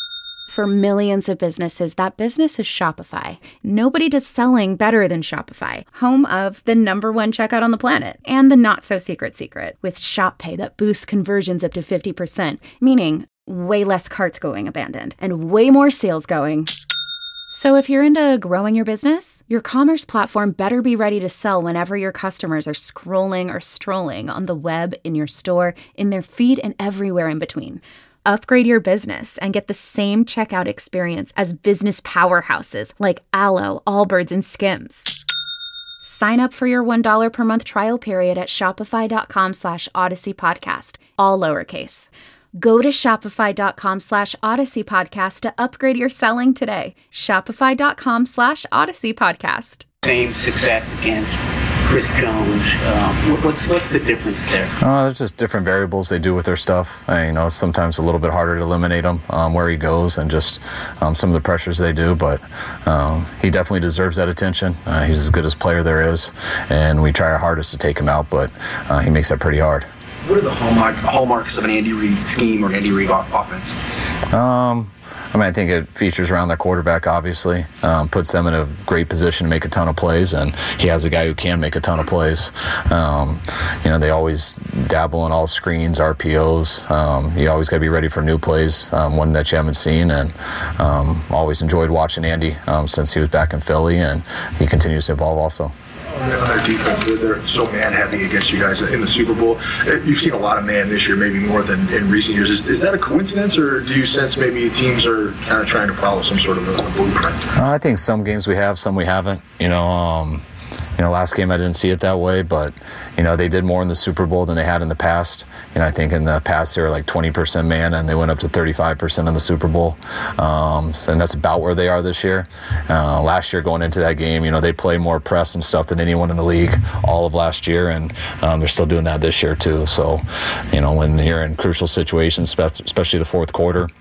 For millions of businesses, that business is Shopify. Nobody does selling better than Shopify, home of the number one checkout on the planet, and the not-so-secret secret, with Shop Pay that boosts conversions up to fifty percent, meaning way less carts going abandoned, and way more sales going. So if you're into growing your business, your commerce platform better be ready to sell whenever your customers are scrolling or strolling on the web, in your store, in their feed, and everywhere in between. Upgrade your business and get the same checkout experience as business powerhouses like Aloe, Allbirds, and Skims. Sign up for your one dollar per month trial period at shopify.com slash Odyssey Podcast, all lowercase. Go to shopify.com slash Odyssey Podcast to upgrade your selling today. Shopify.com slash Odyssey Podcast. Same success against Chris Jones. Um, what's what's the difference there? Uh, there's just different variables they do with their stuff. I, you know, it's sometimes a little bit harder to eliminate him um, where he goes and just um, some of the pressures they do. But um, he definitely deserves that attention. Uh, he's as good as player there is, and we try our hardest to take him out, but uh, he makes that pretty hard. What are the hallmark, hallmarks of an Andy Reid scheme or an Andy Reid offense? Um, I mean, I think it features around their quarterback, obviously. Um, puts them in a great position to make a ton of plays, and he has a guy who can make a ton of plays. Um, you know, they always dabble in all screens, R P Os. Um, you always got to be ready for new plays, um, one that you haven't seen, and um, always enjoyed watching Andy um, since he was back in Philly, and he continues to evolve also. On their defense, they're so man-heavy against you guys in the Super Bowl. You've seen a lot of man this year, maybe more than in recent years. Is, is that a coincidence, or do you sense maybe teams are kind of trying to follow some sort of a, a blueprint? Uh, I think some games we have, some we haven't. You know, um, you know, last game I didn't see it that way, but you know, they did more in the Super Bowl than they had in the past. You know, I think in the past they were like twenty percent man, and they went up to thirty-five percent in the Super Bowl. Um, and that's about where they are this year. Uh, last year going into that game, you know, they play more press and stuff than anyone in the league all of last year, and um, they're still doing that this year too. So, you know, when you're in crucial situations, especially the fourth quarter,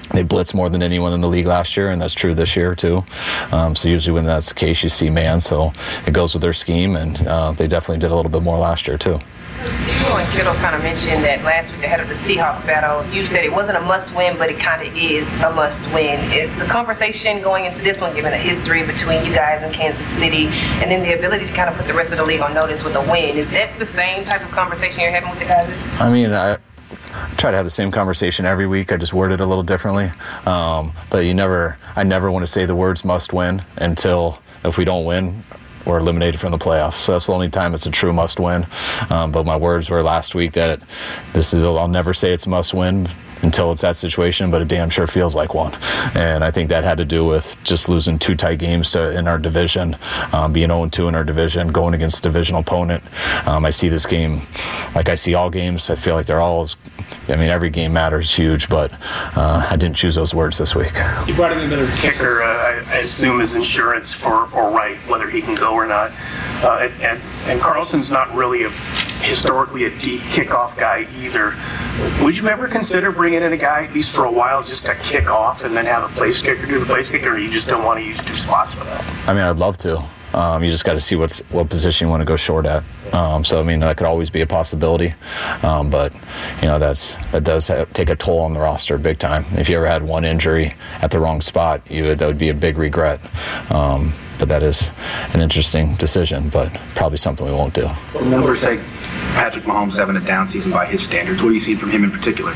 They blitz more than anyone in the league last year, and that's true this year too. Um, so usually when that's the case, you see man. So it goes with their scheme, and uh, they definitely did a little bit more last year too. You and Kittle kind of mentioned that last week ahead of the Seahawks battle. You said it wasn't a must-win, but it kind of is a must-win. Is the conversation going into this one, given the history between you guys and Kansas City, and then the ability to kind of put the rest of the league on notice with a win, is that the same type of conversation you're having with the guys? I mean, I try to have the same conversation every week. I just word it a little differently. Um, but you never, I never want to say the words must win until if we don't win, we're eliminated from the playoffs. So that's the only time it's a true must win. Um, but my words were last week that this is, I'll never say it's a must win until it's that situation, but it damn sure feels like one. And I think that had to do with just losing two tight games to, in our division, um, being oh and two in our division, going against a divisional opponent. Um, I see this game like I see all games. I feel like they're all, as, I mean, every game matters huge, but uh, I didn't choose those words this week. You brought in another kicker, uh, I, I assume, as insurance for, for Wright, whether he can go or not. Uh, and, and, and Carlson's not really a historically a deep kickoff guy either. Would you ever consider bringing in a guy, at least for a while, just to kick off and then have a place kicker do the place kicker, or you just don't want to use two spots for that? I mean, I'd love to. Um, you just got to see what's what position you want to go short at. Um, so I mean, that could always be a possibility, um, but you know that's that does have, take a toll on the roster big time. If you ever had one injury at the wrong spot, you would, that would be a big regret. Um, but that is an interesting decision, but probably something we won't do. The numbers say Patrick Mahomes is having a down season by his standards. What are you seeing from him in particular?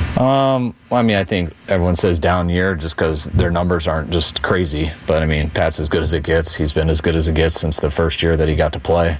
Um, well, I mean, I think everyone says down year just because their numbers aren't just crazy. But, I mean, Pat's as good as it gets. He's been as good as it gets since the first year that he got to play.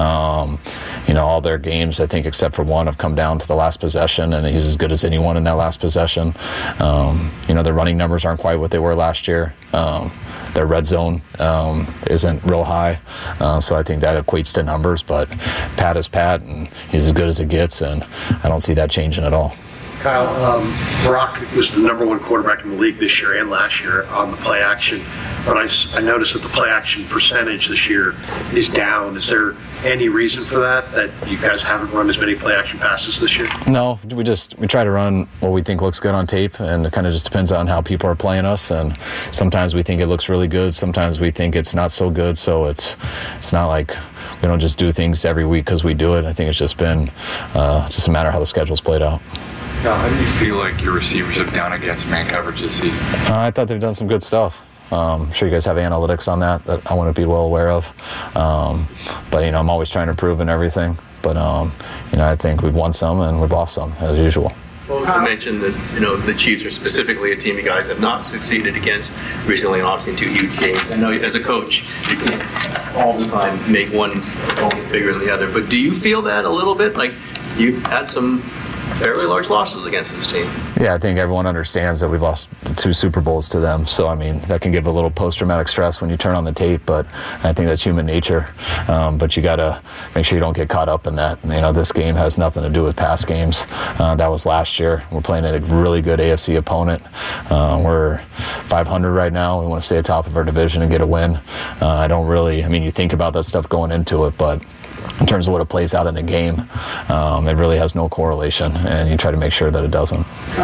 Um, you know, all their games, I think, except for one, have come down to the last possession, and he's as good as anyone in that last possession. Um, you know, their running numbers aren't quite what they were last year. Um, their red zone um, isn't real high. Uh, so I think that equates to numbers. But Pat is Pat, and he's as good as it gets, and I don't see that changing at all. Kyle, um, Brock was the number one quarterback in the league this year and last year on the play action, but I, I noticed that the play action percentage this year is down. Is there any reason for that, that you guys haven't run as many play action passes this year? No, we just we try to run what we think looks good on tape, and it kind of just depends on how people are playing us, and sometimes we think it looks really good, sometimes we think it's not so good, so it's it's not like we don't just do things every week because we do it. I think it's just been uh, just a matter of how the schedule's played out. Now, how do you feel like your receivers have done against man coverage this season? Uh, I thought they've done some good stuff. Um, I'm sure you guys have analytics on that that I want to be well aware of. Um, but, you know, I'm always trying to improve in everything. But, um, you know, I think we've won some and we've lost some, as usual. Well, also mentioned that, you know, the Chiefs are specifically a team you guys have not succeeded against recently, and obviously in two huge games. I know as a coach, you can't all the time make one opponent bigger than the other. But do you feel that a little bit? Like, you've had some fairly large losses against this team. Yeah, I think everyone understands that we've lost the two Super Bowls to them. So, I mean, that can give a little post-traumatic stress when you turn on the tape, but I think that's human nature. Um, but you got to make sure you don't get caught up in that. You know, this game has nothing to do with past games. Uh, that was last year. We're playing a really good A F C opponent. Uh, we're five hundred right now. We want to stay atop of our division and get a win. Uh, I don't really, I mean, you think about that stuff going into it, but in terms of what it plays out in a game, um, it really has no correlation, and you try to make sure that it doesn't.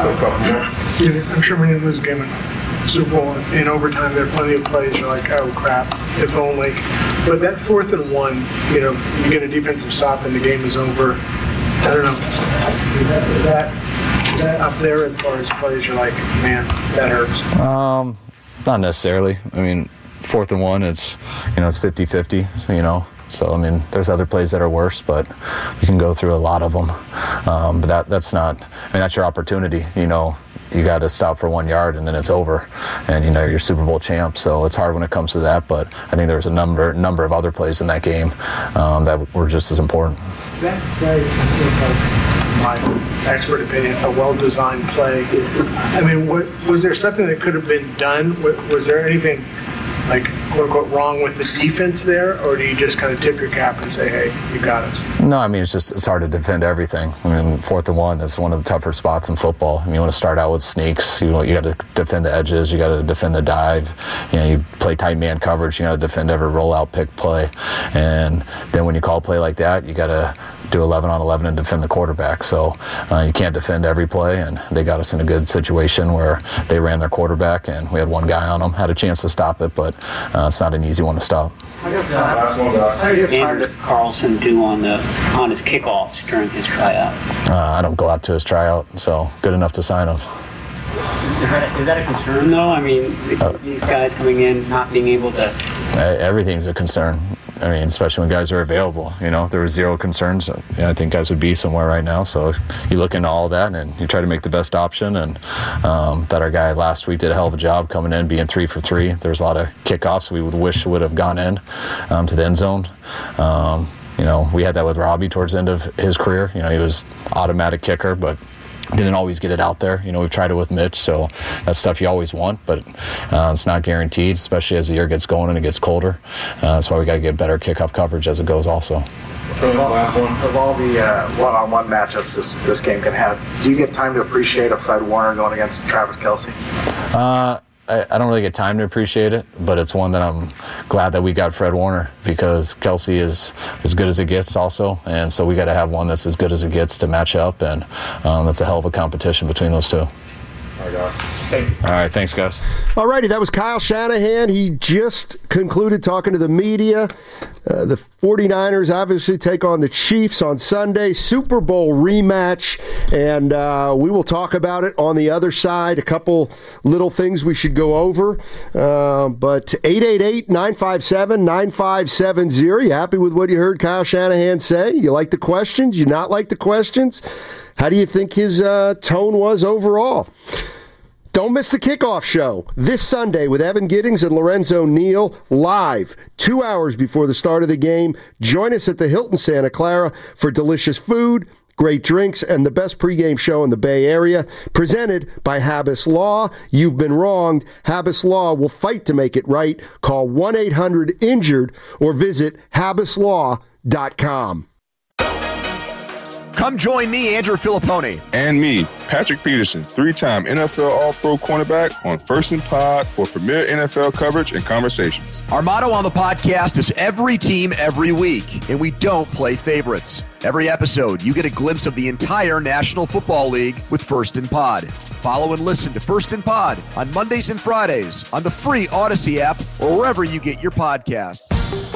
I'm sure when you lose a game in Super Bowl in overtime, there are plenty of plays you're like, oh crap, if only. But that fourth and one, you know, you get a defensive stop and the game is over. I don't know. Is that, is that up there as far as plays you're like, man, that hurts? Um, not necessarily. I mean, fourth and one, it's, you know, it's fifty-fifty, you know. So, I mean, there's other plays that are worse, but we can go through a lot of them. Um, but that that's not, I mean, that's your opportunity. You know, you got to stop for one yard and then it's over. And, you know, you're Super Bowl champ, so it's hard when it comes to that. But I think there's a number number of other plays in that game um, that were just as important. That play, my expert opinion, a well-designed play. I mean, what, was there something that could have been done? Was there anything, like, quote-unquote, wrong with the defense there, or do you just kind of tip your cap and say, hey, you got us? No, I mean, it's just it's hard to defend everything. I mean, fourth and one is one of the tougher spots in football. I mean, you want to start out with sneaks. You you got to defend the edges. You got to defend the dive. You know, you play tight man coverage. You got to defend every rollout pick play. And then when you call a play like that, you got to do eleven on eleven and defend the quarterback. So uh, you can't defend every play, and they got us in a good situation where they ran their quarterback, and we had one guy on them, had a chance to stop it, but uh, it's not an easy one to stop. How did Andrew Carlson do on the on his kickoffs during his tryout? Uh, I don't go out to his tryout, so good enough to sign him. Is that, is that a concern, though? I mean, uh, these guys coming in, not being able to... Everything's a concern. I mean, especially when guys are available. You know, there were zero concerns. I think guys would be somewhere right now. So you look into all of that and you try to make the best option. And um, that our guy last week did a hell of a job coming in, being three for three. There's a lot of kickoffs we would wish would have gone in um, to the end zone. Um, you know, we had that with Robbie towards the end of his career. You know, he was automatic kicker, but didn't always get it out there. You know, we've tried it with Mitch, so that's stuff you always want, but uh, it's not guaranteed, especially as the year gets going and it gets colder. Uh, that's why we got to get better kickoff coverage as it goes also. Of all, of all the uh, one-on-one matchups this, this game can have, do you get time to appreciate a Fred Warner going against Travis Kelce? Uh, I, I don't really get time to appreciate it, but it's one that I'm glad that we got Fred Warner, because Kelce is as good as it gets also, and so we got to have one that's as good as it gets to match up, and um, that's a hell of a competition between those two. All right, guys. Thank you. All right, thanks, guys. All righty, that was Kyle Shanahan. He just concluded talking to the media. Uh, the 49ers obviously take on the Chiefs on Sunday. Super Bowl rematch, and uh, we will talk about it on the other side. A couple little things we should go over. Uh, but eight eight eight, nine five seven, nine five seven zero. You happy with what you heard Kyle Shanahan say? You like the questions? You not like the questions? How do you think his uh, tone was overall? Don't miss the kickoff show this Sunday with Evan Giddings and Lorenzo Neal live two hours before the start of the game. Join us at the Hilton Santa Clara for delicious food, great drinks, and the best pregame show in the Bay Area. Presented by Habas Law. You've been wronged. Habas Law will fight to make it right. Call one eight hundred injured or visit habas law dot com. Come join me, Andrew Filippone. And me, Patrick Peterson, three-time N F L All-Pro cornerback on First and Pod for premier N F L coverage and conversations. Our motto on the podcast is every team, every week, and we don't play favorites. Every episode, you get a glimpse of the entire National Football League with First and Pod. Follow and listen to First and Pod on Mondays and Fridays on the free Odyssey app or wherever you get your podcasts.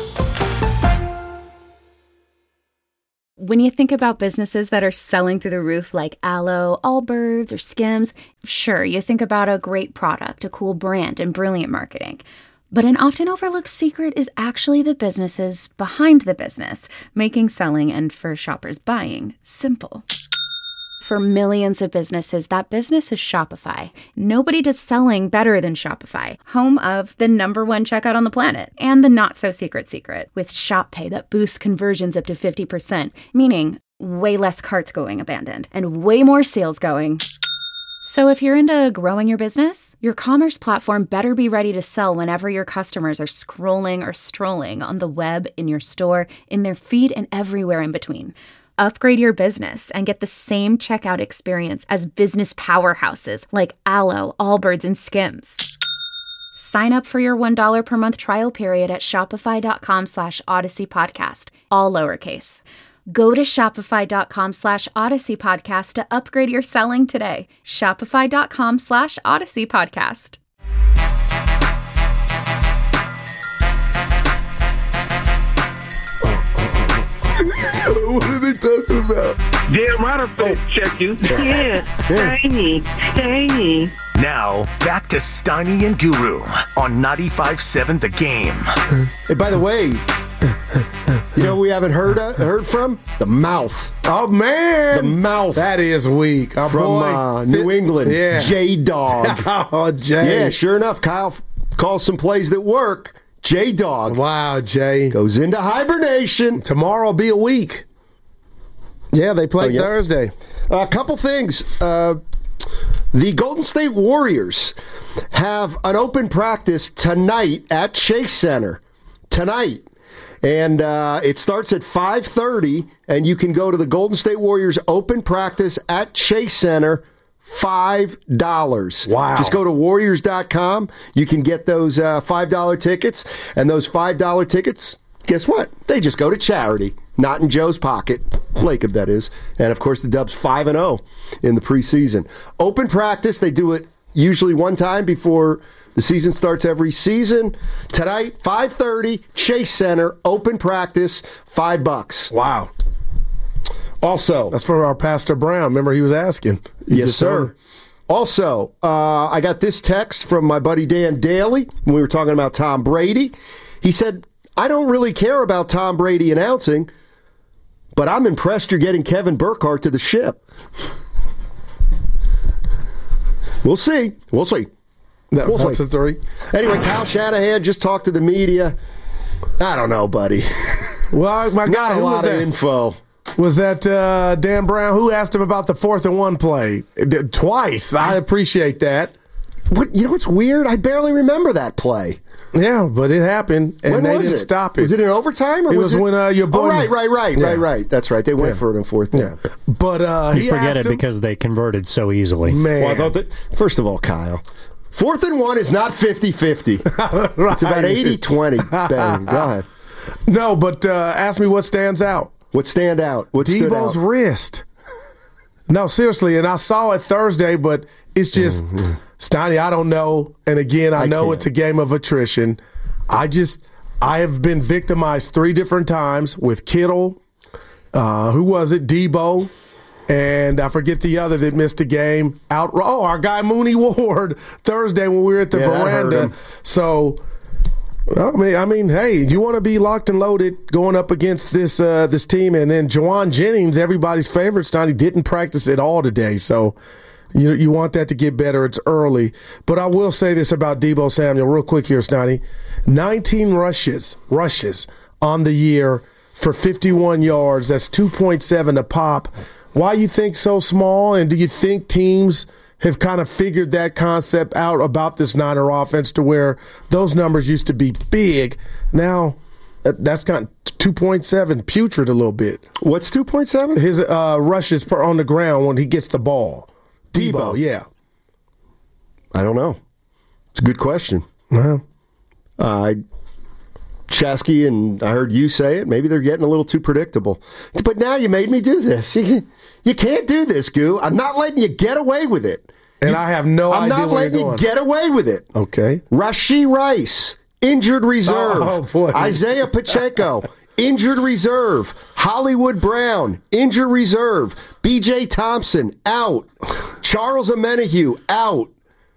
When you think about businesses that are selling through the roof like Aloe, Allbirds, or Skims, sure, you think about a great product, a cool brand, and brilliant marketing. But an often overlooked secret is actually the businesses behind the business, making selling and, for shoppers, buying simple. For millions of businesses, that business is Shopify. Nobody does selling better than Shopify, home of the number one checkout on the planet and the not-so-secret secret with Shop Pay that boosts conversions up to fifty percent, meaning way less carts going abandoned and way more sales going. So if you're into growing your business, your commerce platform better be ready to sell whenever your customers are scrolling or strolling on the web, in your store, in their feed, and everywhere in between. Upgrade your business and get the same checkout experience as business powerhouses like Aloe, Allbirds, and Skims. Sign up for your one dollar per month trial period at shopify.com slash Odyssey Podcast, all lowercase. Go to shopify.com slash Odyssey Podcast to upgrade your selling today. Shopify.com slash Odyssey Podcast. What are they talking about? Damn right I'm supposed to check you. Yeah, Steiny, Steiny. Now, back to Steiny and Guru on ninety-five point seven The Game. Hey, by the way, you know who we haven't heard uh, heard from? The Mouth. Oh, man. The Mouth. That is weak. Our from boy, uh, New England. Yeah. J-Dog. Oh, Jay. Yeah, sure enough, Kyle calls some plays that work. J-Dog. Wow, Jay. Goes into hibernation. Tomorrow will be a week. Yeah, they play oh, yeah. Thursday. A uh, couple things. Uh, the Golden State Warriors have an open practice tonight at Chase Center. Tonight. And uh, it starts at five thirty, and you can go to the Golden State Warriors open practice at Chase Center. five dollars. Wow. Just go to warriors dot com. You can get those uh, five dollar tickets, and those five dollar tickets guess what? They just go to charity, not in Joe's pocket. Lacob, that is. And, of course, the Dubs five and oh in the preseason. Open practice, they do it usually one time before the season starts every season. Tonight, five thirty, Chase Center, open practice, five bucks. Wow. Also, that's from our Pastor Brown. Remember, he was asking. He yes, sir. Also, uh, I got this text from my buddy Dan Daly when we were talking about Tom Brady. He said, I don't really care about Tom Brady announcing, but I'm impressed you're getting Kevin Burkhardt to the ship. We'll see. We'll see. That we'll see. Three. Anyway, Kyle Shanahan just talked to the media. I don't know, buddy. Well, my God, not a lot of that? info. Was that uh, Dan Brown? Who asked him about the fourth and one play? Twice. I appreciate that. What, you know what's weird? I barely remember that play. Yeah, but it happened, and when they was didn't it? stop it. Was it in overtime? Or it was, was it? when uh, your boy. Oh, right, right, right, yeah. right, right. That's right. They went yeah. for it in fourth down. Yeah. But uh, you he forget asked it him, because they converted so easily. Man, well, I thought that, first of all, Kyle, fourth and one is not fifty-fifty. Right. It's about eighty twenty. Bang. Go ahead. No, but uh, ask me what stands out. What stand out? What Debo's stood out? wrist. No, seriously, and I saw it Thursday, but it's just, mm-hmm. Steiny, I don't know. And again, I, I know can't. It's a game of attrition. I just, I have been victimized three different times with Kittle. Uh, who was it? Debo. And I forget the other that missed a game. Out. Oh, our guy Mooney Ward Thursday when we were at the yeah, veranda. So, I mean, I mean, hey, you want to be locked and loaded going up against this uh, this team, and then Juwan Jennings, everybody's favorite, Stoney, didn't practice at all today. So you you want that to get better. It's early, but I will say this about Debo Samuel real quick here, Stoney: nineteen rushes rushes on the year for fifty-one yards. That's two point seven a pop. Why you think so small? And do you think teams have kind of figured that concept out about this Niner offense to where those numbers used to be big? Now that's got two point seven putrid a little bit. What's two point seven? His uh, rushes per on the ground when he gets the ball. Debo, Debo yeah. I don't know. It's a good question. Well, uh, Chasky, and I heard you say it, maybe they're getting a little too predictable. But now you made me do this. You, you can't do this, Goo. I'm not letting you get away with it. And you, I have no I'm idea not where letting you're you going. get away with it. Okay. Rashee Rice, injured reserve. Oh, boy. Isaiah Pacheco, injured reserve. Hollywood Brown, injured reserve. B J Thompson, out. Charles Omenihu, out.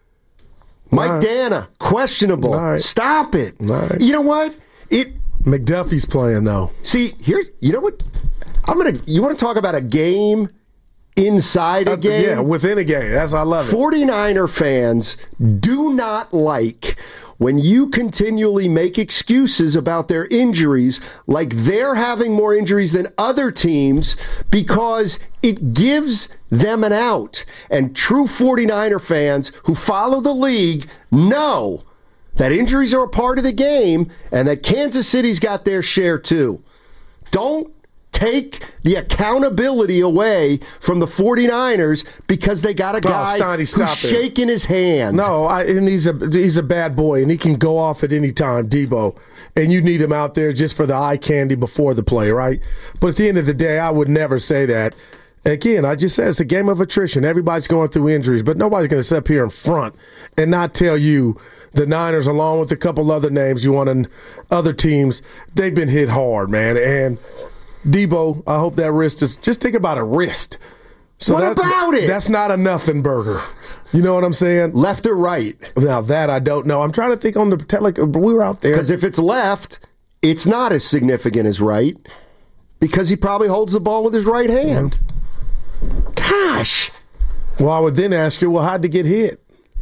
Mike right. Dana, questionable. Right. Stop it. Right. You know what? It McDuffie's playing though. See, here, you know what? I'm gonna. You want to talk about a game inside a game? Uh, yeah, within a game. That's I love it. forty-niner fans do not like when you continually make excuses about their injuries, like they're having more injuries than other teams, because it gives them an out. And true forty-niner fans who follow the league know that injuries are a part of the game and that Kansas City's got their share too. Don't take the accountability away from the forty-niners because they got a guy oh, Steiny, who's stop shaking his hand. No, I, and he's a he's a bad boy, and he can go off at any time, Debo. And you need him out there just for the eye candy before the play, right? But at the end of the day, I would never say that. Again, I just said it's a game of attrition. Everybody's going through injuries, but nobody's going to sit up here in front and not tell you the Niners, along with a couple other names you want on other teams, they've been hit hard, man. And Debo, I hope that wrist is – just think about a wrist. So what that, about it? That's not a nothing burger. You know what I'm saying? Left or right? Now, that I don't know. I'm trying to think on the – like we were out there. Because if it's left, it's not as significant as right because he probably holds the ball with his right hand. Mm-hmm. Gosh. Well, I would then ask you, well, how'd they get hit?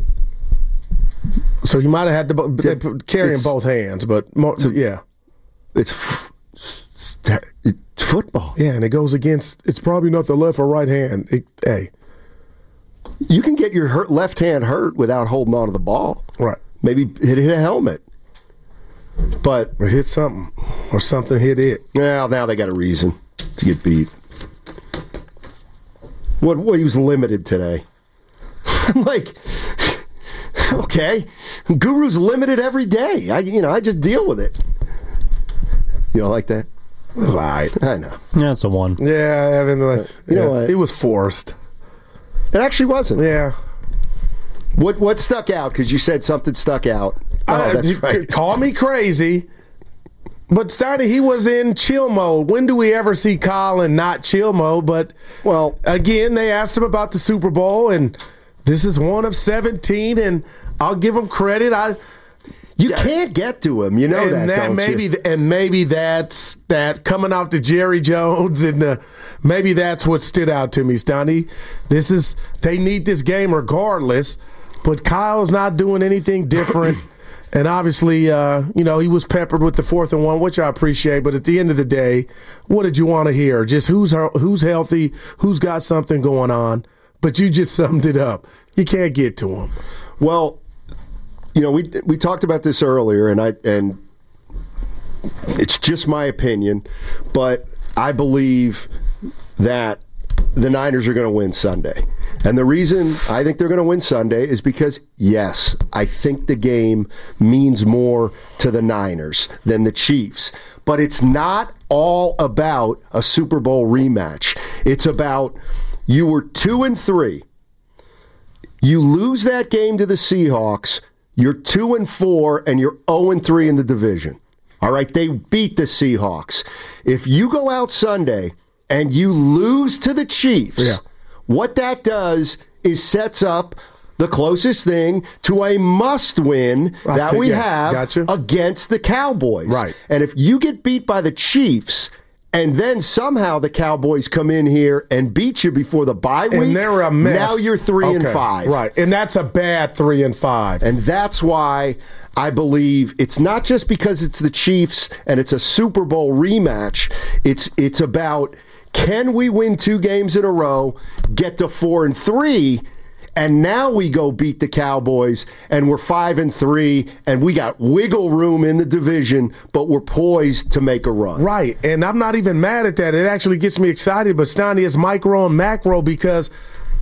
So you might have had to they put, carry in both hands, but more, so yeah, it's, f- it's football. Yeah, and it goes against. It's probably not the left or right hand. It, hey, you can get your hurt, left hand hurt without holding on to the ball. Right? Maybe hit, hit a helmet, but or hit something or something hit it. Well, now they got a reason to get beat. What? What? He was limited today. I'm like. Okay, Guru's limited every day. I, you know, I just deal with it. You don't like that? It's all right. I know. Yeah, it's a one. Yeah, Evan. Uh, you know yeah, what? It was forced. It actually wasn't. Yeah. What what stuck out? Because you said something stuck out. Oh, I, that's you right. could call me crazy, but Steiny, he was in chill mode. When do we ever see Colin not chill mode? But, well, again, they asked him about the Super Bowl, and this is one of seventeen, and I'll give him credit. I You can't get to him, you know and that, that don't maybe you? and maybe that's that coming off to Jerry Jones, and uh, maybe that's what stood out to me, Stoney. This is they need this game regardless, but Kyle's not doing anything different. And obviously, uh, you know, he was peppered with the fourth and one, which I appreciate. But at the end of the day, what did you want to hear? Just who's who's healthy, who's got something going on. But you just summed it up. You can't get to him. Well, you know, we we talked about this earlier, and I and it's just my opinion, but I believe that the Niners are going to win Sunday. And the reason I think they're going to win Sunday is because, yes, I think the game means more to the Niners than the Chiefs. But it's not all about a Super Bowl rematch. It's about you were two and three. You lose that game to the Seahawks. You're two and four, and you're zero and three in the division. All right, they beat the Seahawks. If you go out Sunday and you lose to the Chiefs, yeah. what that does is sets up the closest thing to a must-win I that think- we yeah, have gotcha. against the Cowboys. Right. And if you get beat by the Chiefs, and then somehow the Cowboys come in here and beat you before the bye week, And they're a mess. now you're three and Okay, five. Right, and that's a bad three and five. And that's why I believe it's not just because it's the Chiefs and it's a Super Bowl rematch. It's it's about, can we win two games in a row, get to four and three, and now we go beat the Cowboys, and we're five and three, and we got wiggle room in the division, but we're poised to make a run. Right, and I'm not even mad at that. It actually gets me excited, but Stoney, is micro and macro because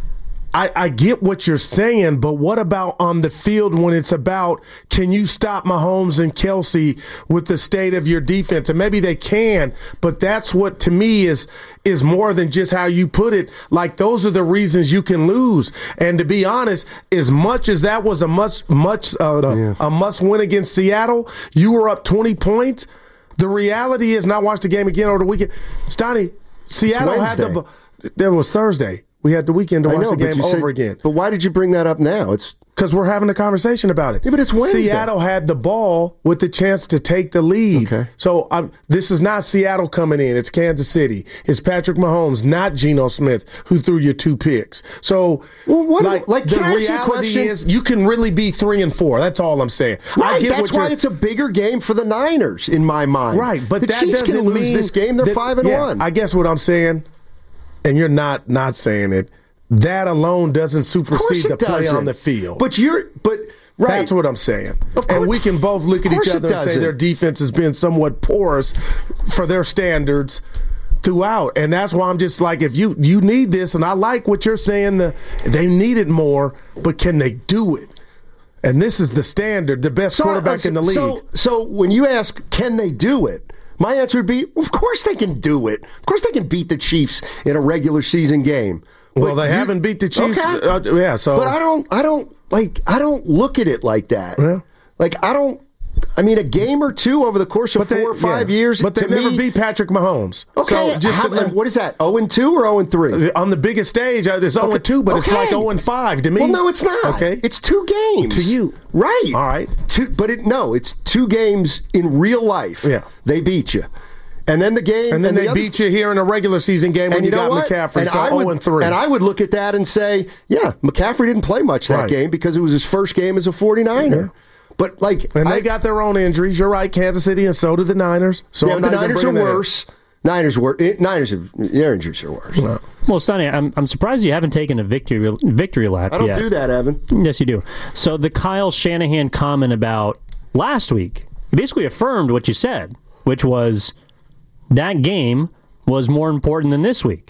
I, I get what you're saying, but what about on the field when it's about, can you stop Mahomes and Kelsey with the state of your defense? And maybe they can, but that's what to me is is more than just how you put it. Like, those are the reasons you can lose. And to be honest, as much as that was a must much uh, yeah. a must win against Seattle, you were up twenty points. The reality is, not watch the game again over the weekend. Stoney, Seattle had the that was Thursday. We had the weekend to watch know, the game over said, again. But why did you bring that up now? It's because we're having a conversation about it. Yeah, but it's Wednesday. Seattle had the ball with the chance to take the lead. Okay. So um, this is not Seattle coming in. It's Kansas City. It's Patrick Mahomes, not Geno Smith, who threw you two picks. So, well, what, like, like the reality is, you can really be three and four. That's all I'm saying. Right, I get that's what why it's a bigger game for the Niners in my mind. Right, but the that Chiefs doesn't can lose mean this game. They're that, five and yeah, one. I guess what I'm saying, and you're not not saying it. That alone doesn't supersede the play doesn't. on the field. But you're, but right. That's what I'm saying. Of course, and we can both look at each other and say their defense has been somewhat porous for their standards throughout. And that's why I'm just like, if you you need this, and I like what you're saying, the they need it more, but can they do it? And this is the standard, the best so, quarterback so, in the league. So, so when you ask, can they do it? My answer would be, of course they can do it. Of course they can beat the Chiefs in a regular season game. Well, but they you, haven't beat the Chiefs. Okay. Uh, yeah, so but I don't, I don't like, I don't look at it like that. Yeah. Like I don't. I mean, a game or two over the course of they, four or five yeah. years. But they never me, beat Patrick Mahomes. Okay, so just how, to, what is that? Zero and two or zero and three on the biggest stage? It's zero and two, but okay. it's like zero and five to me. Well, no, it's not. Okay, it's two games to you, right? All right, two, but it no, it's two games in real life. Yeah, they beat you. And then the game, and then and they the beat other, you here in a regular season game when you, you got what? McCaffrey. And so I would, zero and three. And I would look at that and say, yeah, McCaffrey didn't play much that right. game because it was his first game as a forty-niner. Yeah. But like, and I, they got their own injuries. You're right, Kansas City, and so did the Niners. So yeah, I'm the not Niners are worse. In. Niners are worse. Niners, have, their injuries are worse. No. Well, Stoney, I'm I'm surprised you haven't taken a victory victory lap I don't yet. do that, Evan. Yes, you do. So the Kyle Shanahan comment about last week, you basically affirmed what you said, which was that game was more important than this week.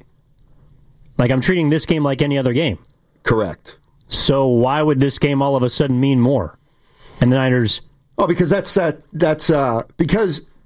Like, I'm treating this game like any other game. Correct. So why would this game all of a sudden mean more? And the Niners... Oh, because that's uh, that's uh, because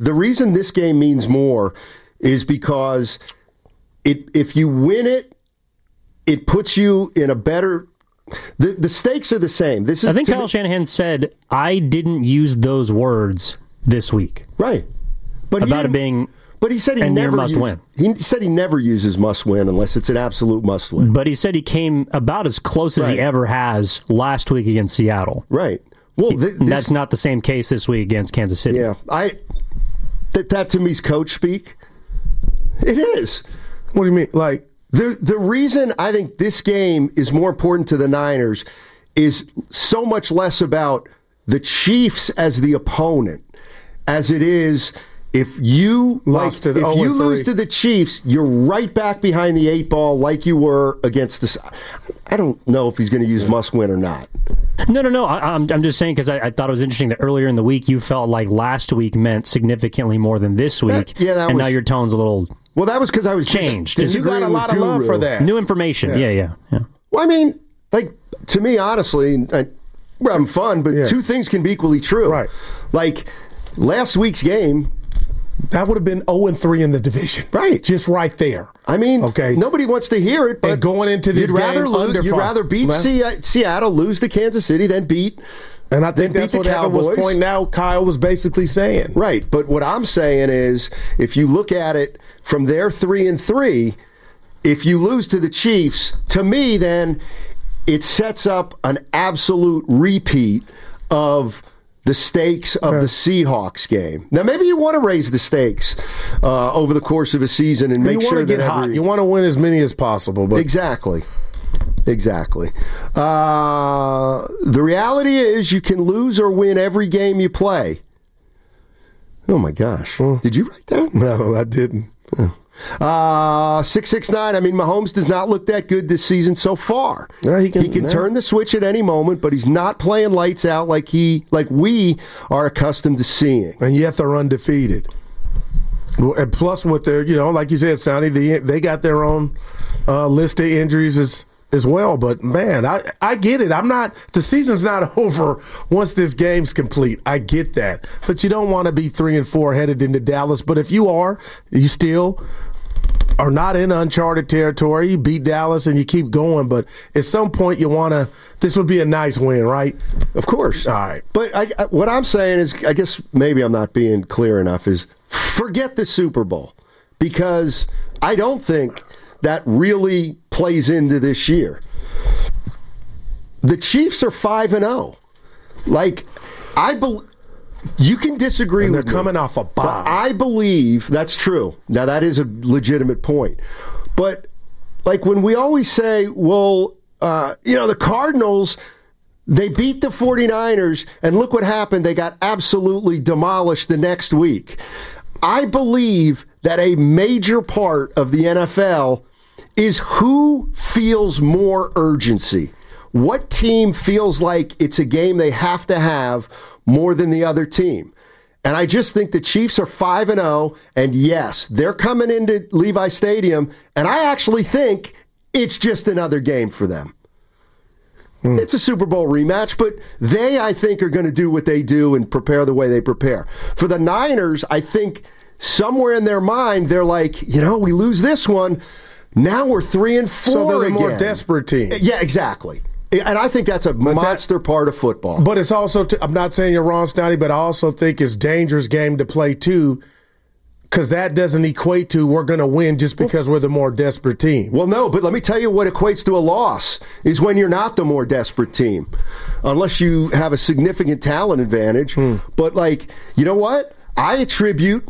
the reason this game means more is because it if you win it, it puts you in a better. The the stakes are the same. This is. I think Kyle me, Shanahan said, "I didn't use those words this week." Right, but about it being. But he said he and never must used, win. He said he never uses must win unless it's an absolute must win. But he said he came about as close as right. he ever has last week against Seattle. Right. Well, th- this, that's not the same case this week against Kansas City. Yeah, I that that to me is coach speak. It is. What do you mean? Like the the reason I think this game is more important to the Niners is so much less about the Chiefs as the opponent as it is. If you Lost like, to the if you lose to the Chiefs, you're right back behind the eight ball like you were against the. I don't know if he's going to use must win or not. No, no, no. I, I'm I'm just saying because I, I thought it was interesting that earlier in the week you felt like last week meant significantly more than this week. That, yeah, that and was, now your tone's a little. Well, that was because I was changed. Dis- you got a lot of Guru. love for that. New information. Yeah, yeah, yeah. yeah. Well, I mean, like to me, honestly, I, we're having fun, but yeah. two things can be equally true. Right. Like last week's game. That would have been oh and three in the division. Right. Just right there. I mean, okay. Nobody wants to hear it, but and going into this you'd rather game lose, under You'd five. rather beat well, Se- Seattle, lose to Kansas City, than beat And I think then that's beat what the Evan was Cowboys. pointing out Kyle was basically saying. Right. But what I'm saying is if you look at it from their three and three, if you lose to the Chiefs, to me, then it sets up an absolute repeat of the stakes of the Seahawks game. Now, maybe you want to raise the stakes uh, over the course of a season and, and make you sure want to that get hot. every, You want to win as many as possible. But exactly, exactly. Uh, the reality is, you can lose or win every game you play. Oh my gosh! Huh. Did you write that? No, I didn't. Oh. Uh, six six nine. I mean, Mahomes does not look that good this season so far. Yeah, he can, he can yeah. turn the switch at any moment, but he's not playing lights out like he like we are accustomed to seeing. And yet they're undefeated. And plus, with their, you know, like you said, Sonny, they they got their own uh, list of injuries as as well. But man, I I get it. I'm not. The season's not over once this game's complete. I get that, but you don't want to be three and four headed into Dallas. But if you are, you still are not in uncharted territory. You beat Dallas and you keep going, but at some point you want to. This would be a nice win, right? Of course. All right. But I, I, what I'm saying is, I guess maybe I'm not being clear enough. Is forget the Super Bowl, because I don't think that really plays into this year. The Chiefs are five and zero. Like I believe. You can disagree and with they're coming me, off a bye. I believe that's true. Now, that is a legitimate point. But, like, when we always say, well, uh, you know, the Cardinals, they beat the 49ers, and look what happened. They got absolutely demolished the next week. I believe that a major part of the N F L is who feels more urgency. What team feels like it's a game they have to have more than the other team? And I just think the Chiefs are five and oh, and yes, they're coming into Levi Stadium, and I actually think it's just another game for them. Mm. It's a Super Bowl rematch, but they, I think, are going to do what they do and prepare the way they prepare. For the Niners, I think somewhere in their mind, they're like, you know, we lose this one, now we're three and four So they're the again. more desperate team. Yeah, exactly. And I think that's a but monster that, part of football. But it's also, t- I'm not saying you're wrong, Stoney, but I also think it's a dangerous game to play too, because that doesn't equate to we're going to win just because we're the more desperate team. Well, no, but let me tell you what equates to a loss is when you're not the more desperate team, unless you have a significant talent advantage. Hmm. But, like, you know what? I attribute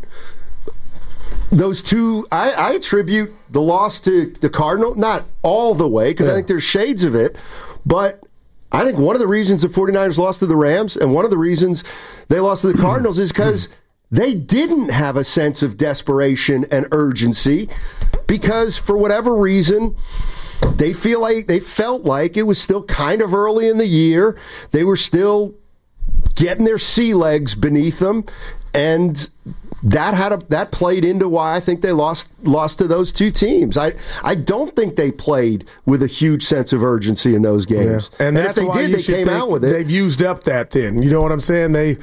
those two, I, I attribute the loss to the Cardinal, not all the way, because yeah. I think there's shades of it. But I think one of the reasons the 49ers lost to the Rams and one of the reasons they lost to the Cardinals is because they didn't have a sense of desperation and urgency, because for whatever reason, they feel like they felt like it was still kind of early in the year. They were still getting their sea legs beneath them, and that had a, that played into why I think they lost lost to those two teams. I I don't think they played with a huge sense of urgency in those games. Yeah. And, and that's if they why did, you they should came think out with it. They've used up that then. You know what I'm saying? They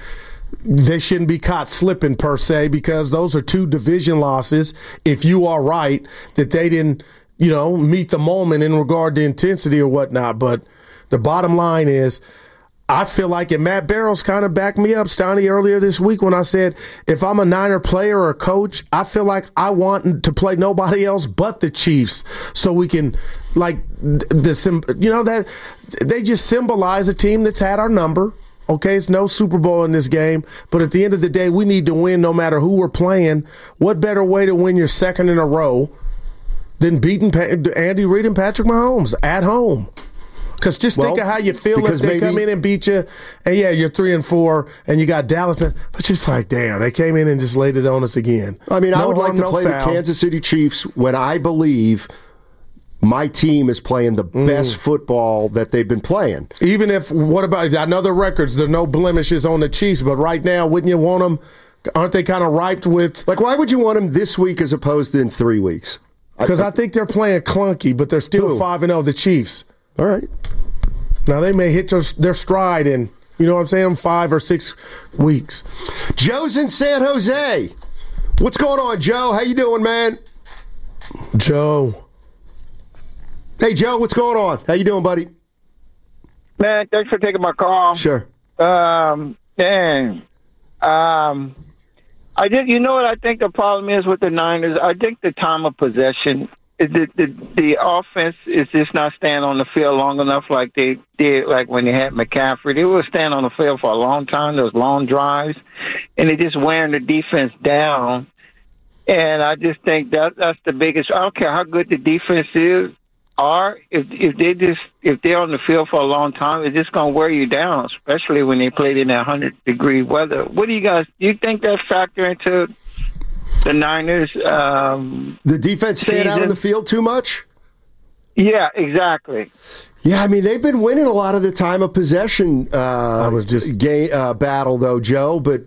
they shouldn't be caught slipping per se, because those are two division losses. If you are right that they didn't, you know, meet the moment in regard to intensity or whatnot. But the bottom line is, I feel like, and Matt Barrows kind of backed me up, Stoney, earlier this week when I said, if I'm a Niner player or coach, I feel like I want to play nobody else but the Chiefs, so we can, like, the you know, that they just symbolize a team that's had our number. Okay, it's no Super Bowl in this game, but at the end of the day, we need to win no matter who we're playing. What better way to win your second in a row than beating Andy Reid and Patrick Mahomes at home? Because just well, think of how you feel if they maybe, come in and beat you, and yeah, you're three and four, and you got Dallas, in, but just like, damn, they came in and just laid it on us again. I mean, no I would harm, like to no play foul. the Kansas City Chiefs when I believe my team is playing the mm. best football that they've been playing. Even if, what about, I know the records, there are no blemishes on the Chiefs, but right now, wouldn't you want them, aren't they kind of ripe with? Like, why would you want them this week as opposed to in three weeks? Because I, I think they're playing clunky, but they're still five and oh, the Chiefs. All right. Now, they may hit their, their stride in, you know what I'm saying, five or six weeks. Joe's in San Jose. What's going on, Joe? How you doing, man? Joe. Hey, Joe, what's going on? How you doing, buddy? Man, thanks for taking my call. Sure. Um, man, um, I did. You know what I think the problem is with the Niners? I think the time of possession. The, the the offense is just not staying on the field long enough like they did, like when they had McCaffrey. They were staying on the field for a long time, those long drives, and they're just wearing the defense down. And I just think that that's the biggest. I don't care how good the defense is, are if if they just if they're on the field for a long time, it's just going to wear you down, especially when they played in that hundred degree weather. What do you guys? Do you think that factor into the Niners? Um, the defense staying season? out on the field too much? Yeah, exactly. Yeah, I mean, they've been winning a lot of the time of possession uh, I was just game, uh, battle, though, Joe. But,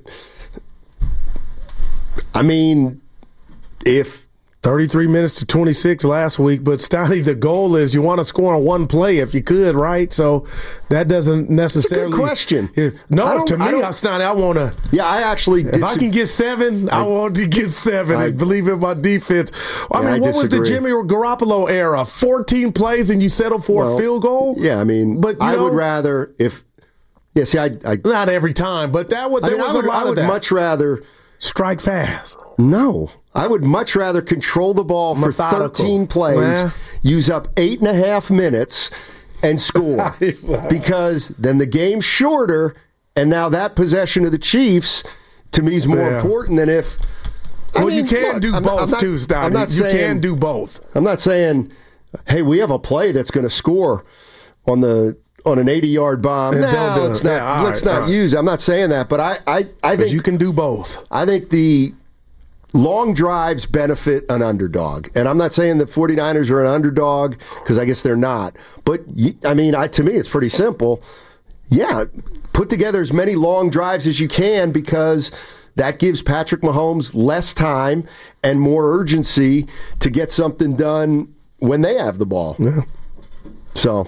I mean, if thirty-three minutes to twenty-six last week, but Stoney, the goal is you want to score on one play if you could, right? So that doesn't necessarily. That's a good question. Yeah, no, to me, I Stoney, I want to. Yeah, I actually. If I can get seven, I, I want to get seven I, and believe in my defense. I yeah, mean, I what was the Jimmy Garoppolo era? fourteen plays and you settle for well, a field goal? Yeah, I mean, but I know, would rather if. Yeah, see, I, I not every time, but that would there I mean, was I would, a lot I would of that. much rather strike fast. No, I would much rather control the ball for Methodical. thirteen plays, nah. use up eight and a half minutes, and score. Because then the game's shorter, and now that possession of the Chiefs, to me, is more yeah. important than if. Well, I mean, you can look, do I'm both, not, I'm not, too, Stoney. I'm not you saying, can do both. I'm not saying, hey, we have a play that's going to score on the. On an eighty-yard bomb, no, don't do let's it. not Yeah, let's right, not right. use it. I'm not saying that, but I, I, I think you can do both. I think the long drives benefit an underdog, and I'm not saying that 49ers are an underdog because I guess they're not. But I mean, I, to me, it's pretty simple. Yeah, put together as many long drives as you can because that gives Patrick Mahomes less time and more urgency to get something done when they have the ball. Yeah. So,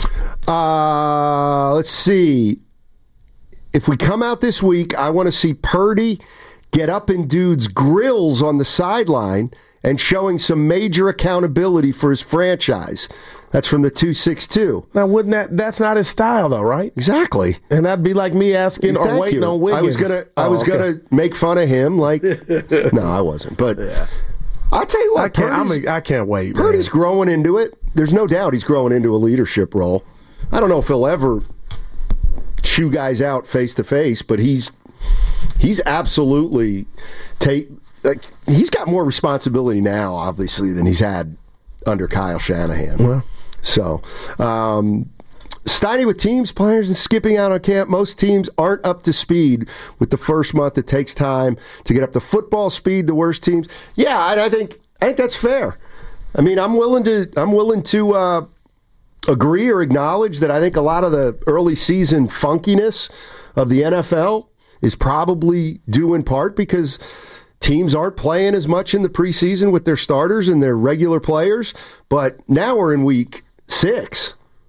uh, let's see. If we come out this week, I want to see Purdy get up in dudes' grills on the sideline and showing some major accountability for his franchise. That's from the two six two. Now, wouldn't that, that's not his style, though, right? Exactly. And that'd be like me asking Thank or waiting you. on Wiggins. I was gonna, I oh, was okay. gonna make fun of him. Like, no, I wasn't. But yeah. I'll tell you what, I can't, I'm a, I can't wait. Purdy's man. growing into it. There's no doubt he's growing into a leadership role. I don't know if he'll ever chew guys out face to face, but he's he's absolutely take like he's got more responsibility now, obviously, than he's had under Kyle Shanahan. Well, so um, Steiny with teams, players, and skipping out on camp. Most teams aren't up to speed with the first month. It takes time to get up to football speed. The worst teams, yeah, I, I think I think that's fair. I mean, I'm willing to I'm willing to uh, agree or acknowledge that I think a lot of the early season funkiness of the N F L is probably due in part because teams aren't playing as much in the preseason with their starters and their regular players. But now we're in week six,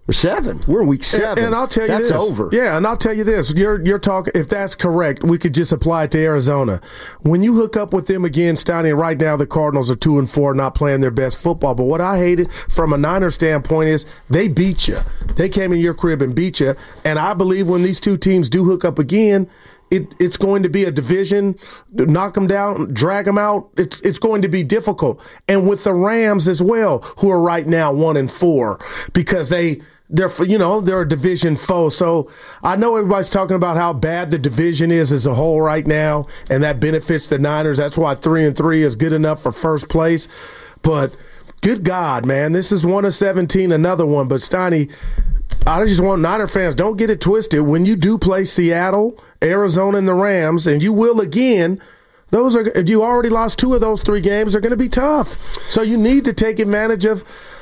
Or seven. We're in week seven. And, and I'll tell you that's this. over. Yeah, and I'll tell you this. You're you're talking. If that's correct, we could just apply it to Arizona. When you hook up with them again, Steiny, and right now the Cardinals are two and four, not playing their best football. But what I hated from a Niner standpoint is they beat you. They came in your crib and beat you. And I believe when these two teams do hook up again, It, it's going to be a division, knock them down, drag them out. It's it's going to be difficult. And with the Rams as well, who are right now one and four, because they they're you know they're a division foe. So I know everybody's talking about how bad the division is as a whole right now, and that benefits the Niners. That's why three and three is good enough for first place. But good God, man, this is one of seventeen, another one. But Steiny, I just want Niner fans, don't get it twisted. When you do play Seattle, Arizona, and the Rams, and you will again, those are, if you already lost two of those three games, they're going to be tough. So you need to take advantage of,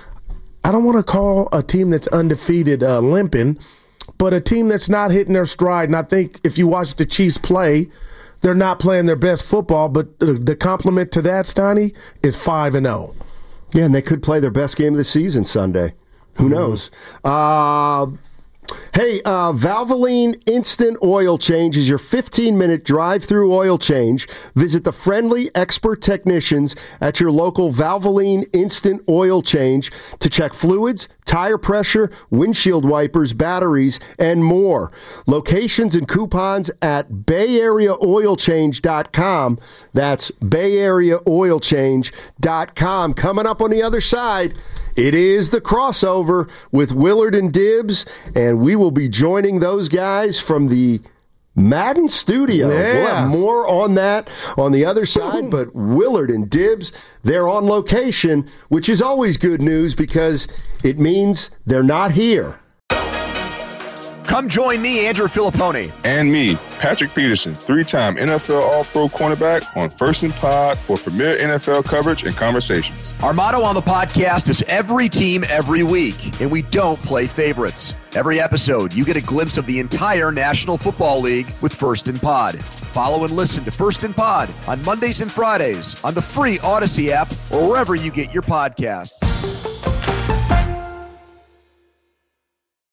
I don't want to call a team that's undefeated uh, limping, but a team that's not hitting their stride. And I think if you watch the Chiefs play, they're not playing their best football, but the compliment to that, Steiny, is five and oh. Yeah, and they could play their best game of the season Sunday. Who knows? Uh, hey, uh, Valvoline Instant Oil Change is your fifteen-minute drive-through oil change. Visit the friendly expert technicians at your local Valvoline Instant Oil Change to check fluids, tire pressure, windshield wipers, batteries, and more. Locations and coupons at bay area oil change dot com. That's bay area oil change dot com. Coming up on the other side, it is the crossover with Willard and Dibbs, and we will be joining those guys from the Madden studio. Yeah. We'll have more on that on the other side, but Willard and Dibbs, they're on location, which is always good news because it means they're not here. Come join me, Andrew Filippone. And me, Patrick Peterson, three-time N F L All-Pro cornerback on First and Pod for premier N F L coverage and conversations. Our motto on the podcast is every team, every week, and we don't play favorites. Every episode, you get a glimpse of the entire National Football League with First and Pod. Follow and listen to First and Pod on Mondays and Fridays on the free Odyssey app or wherever you get your podcasts.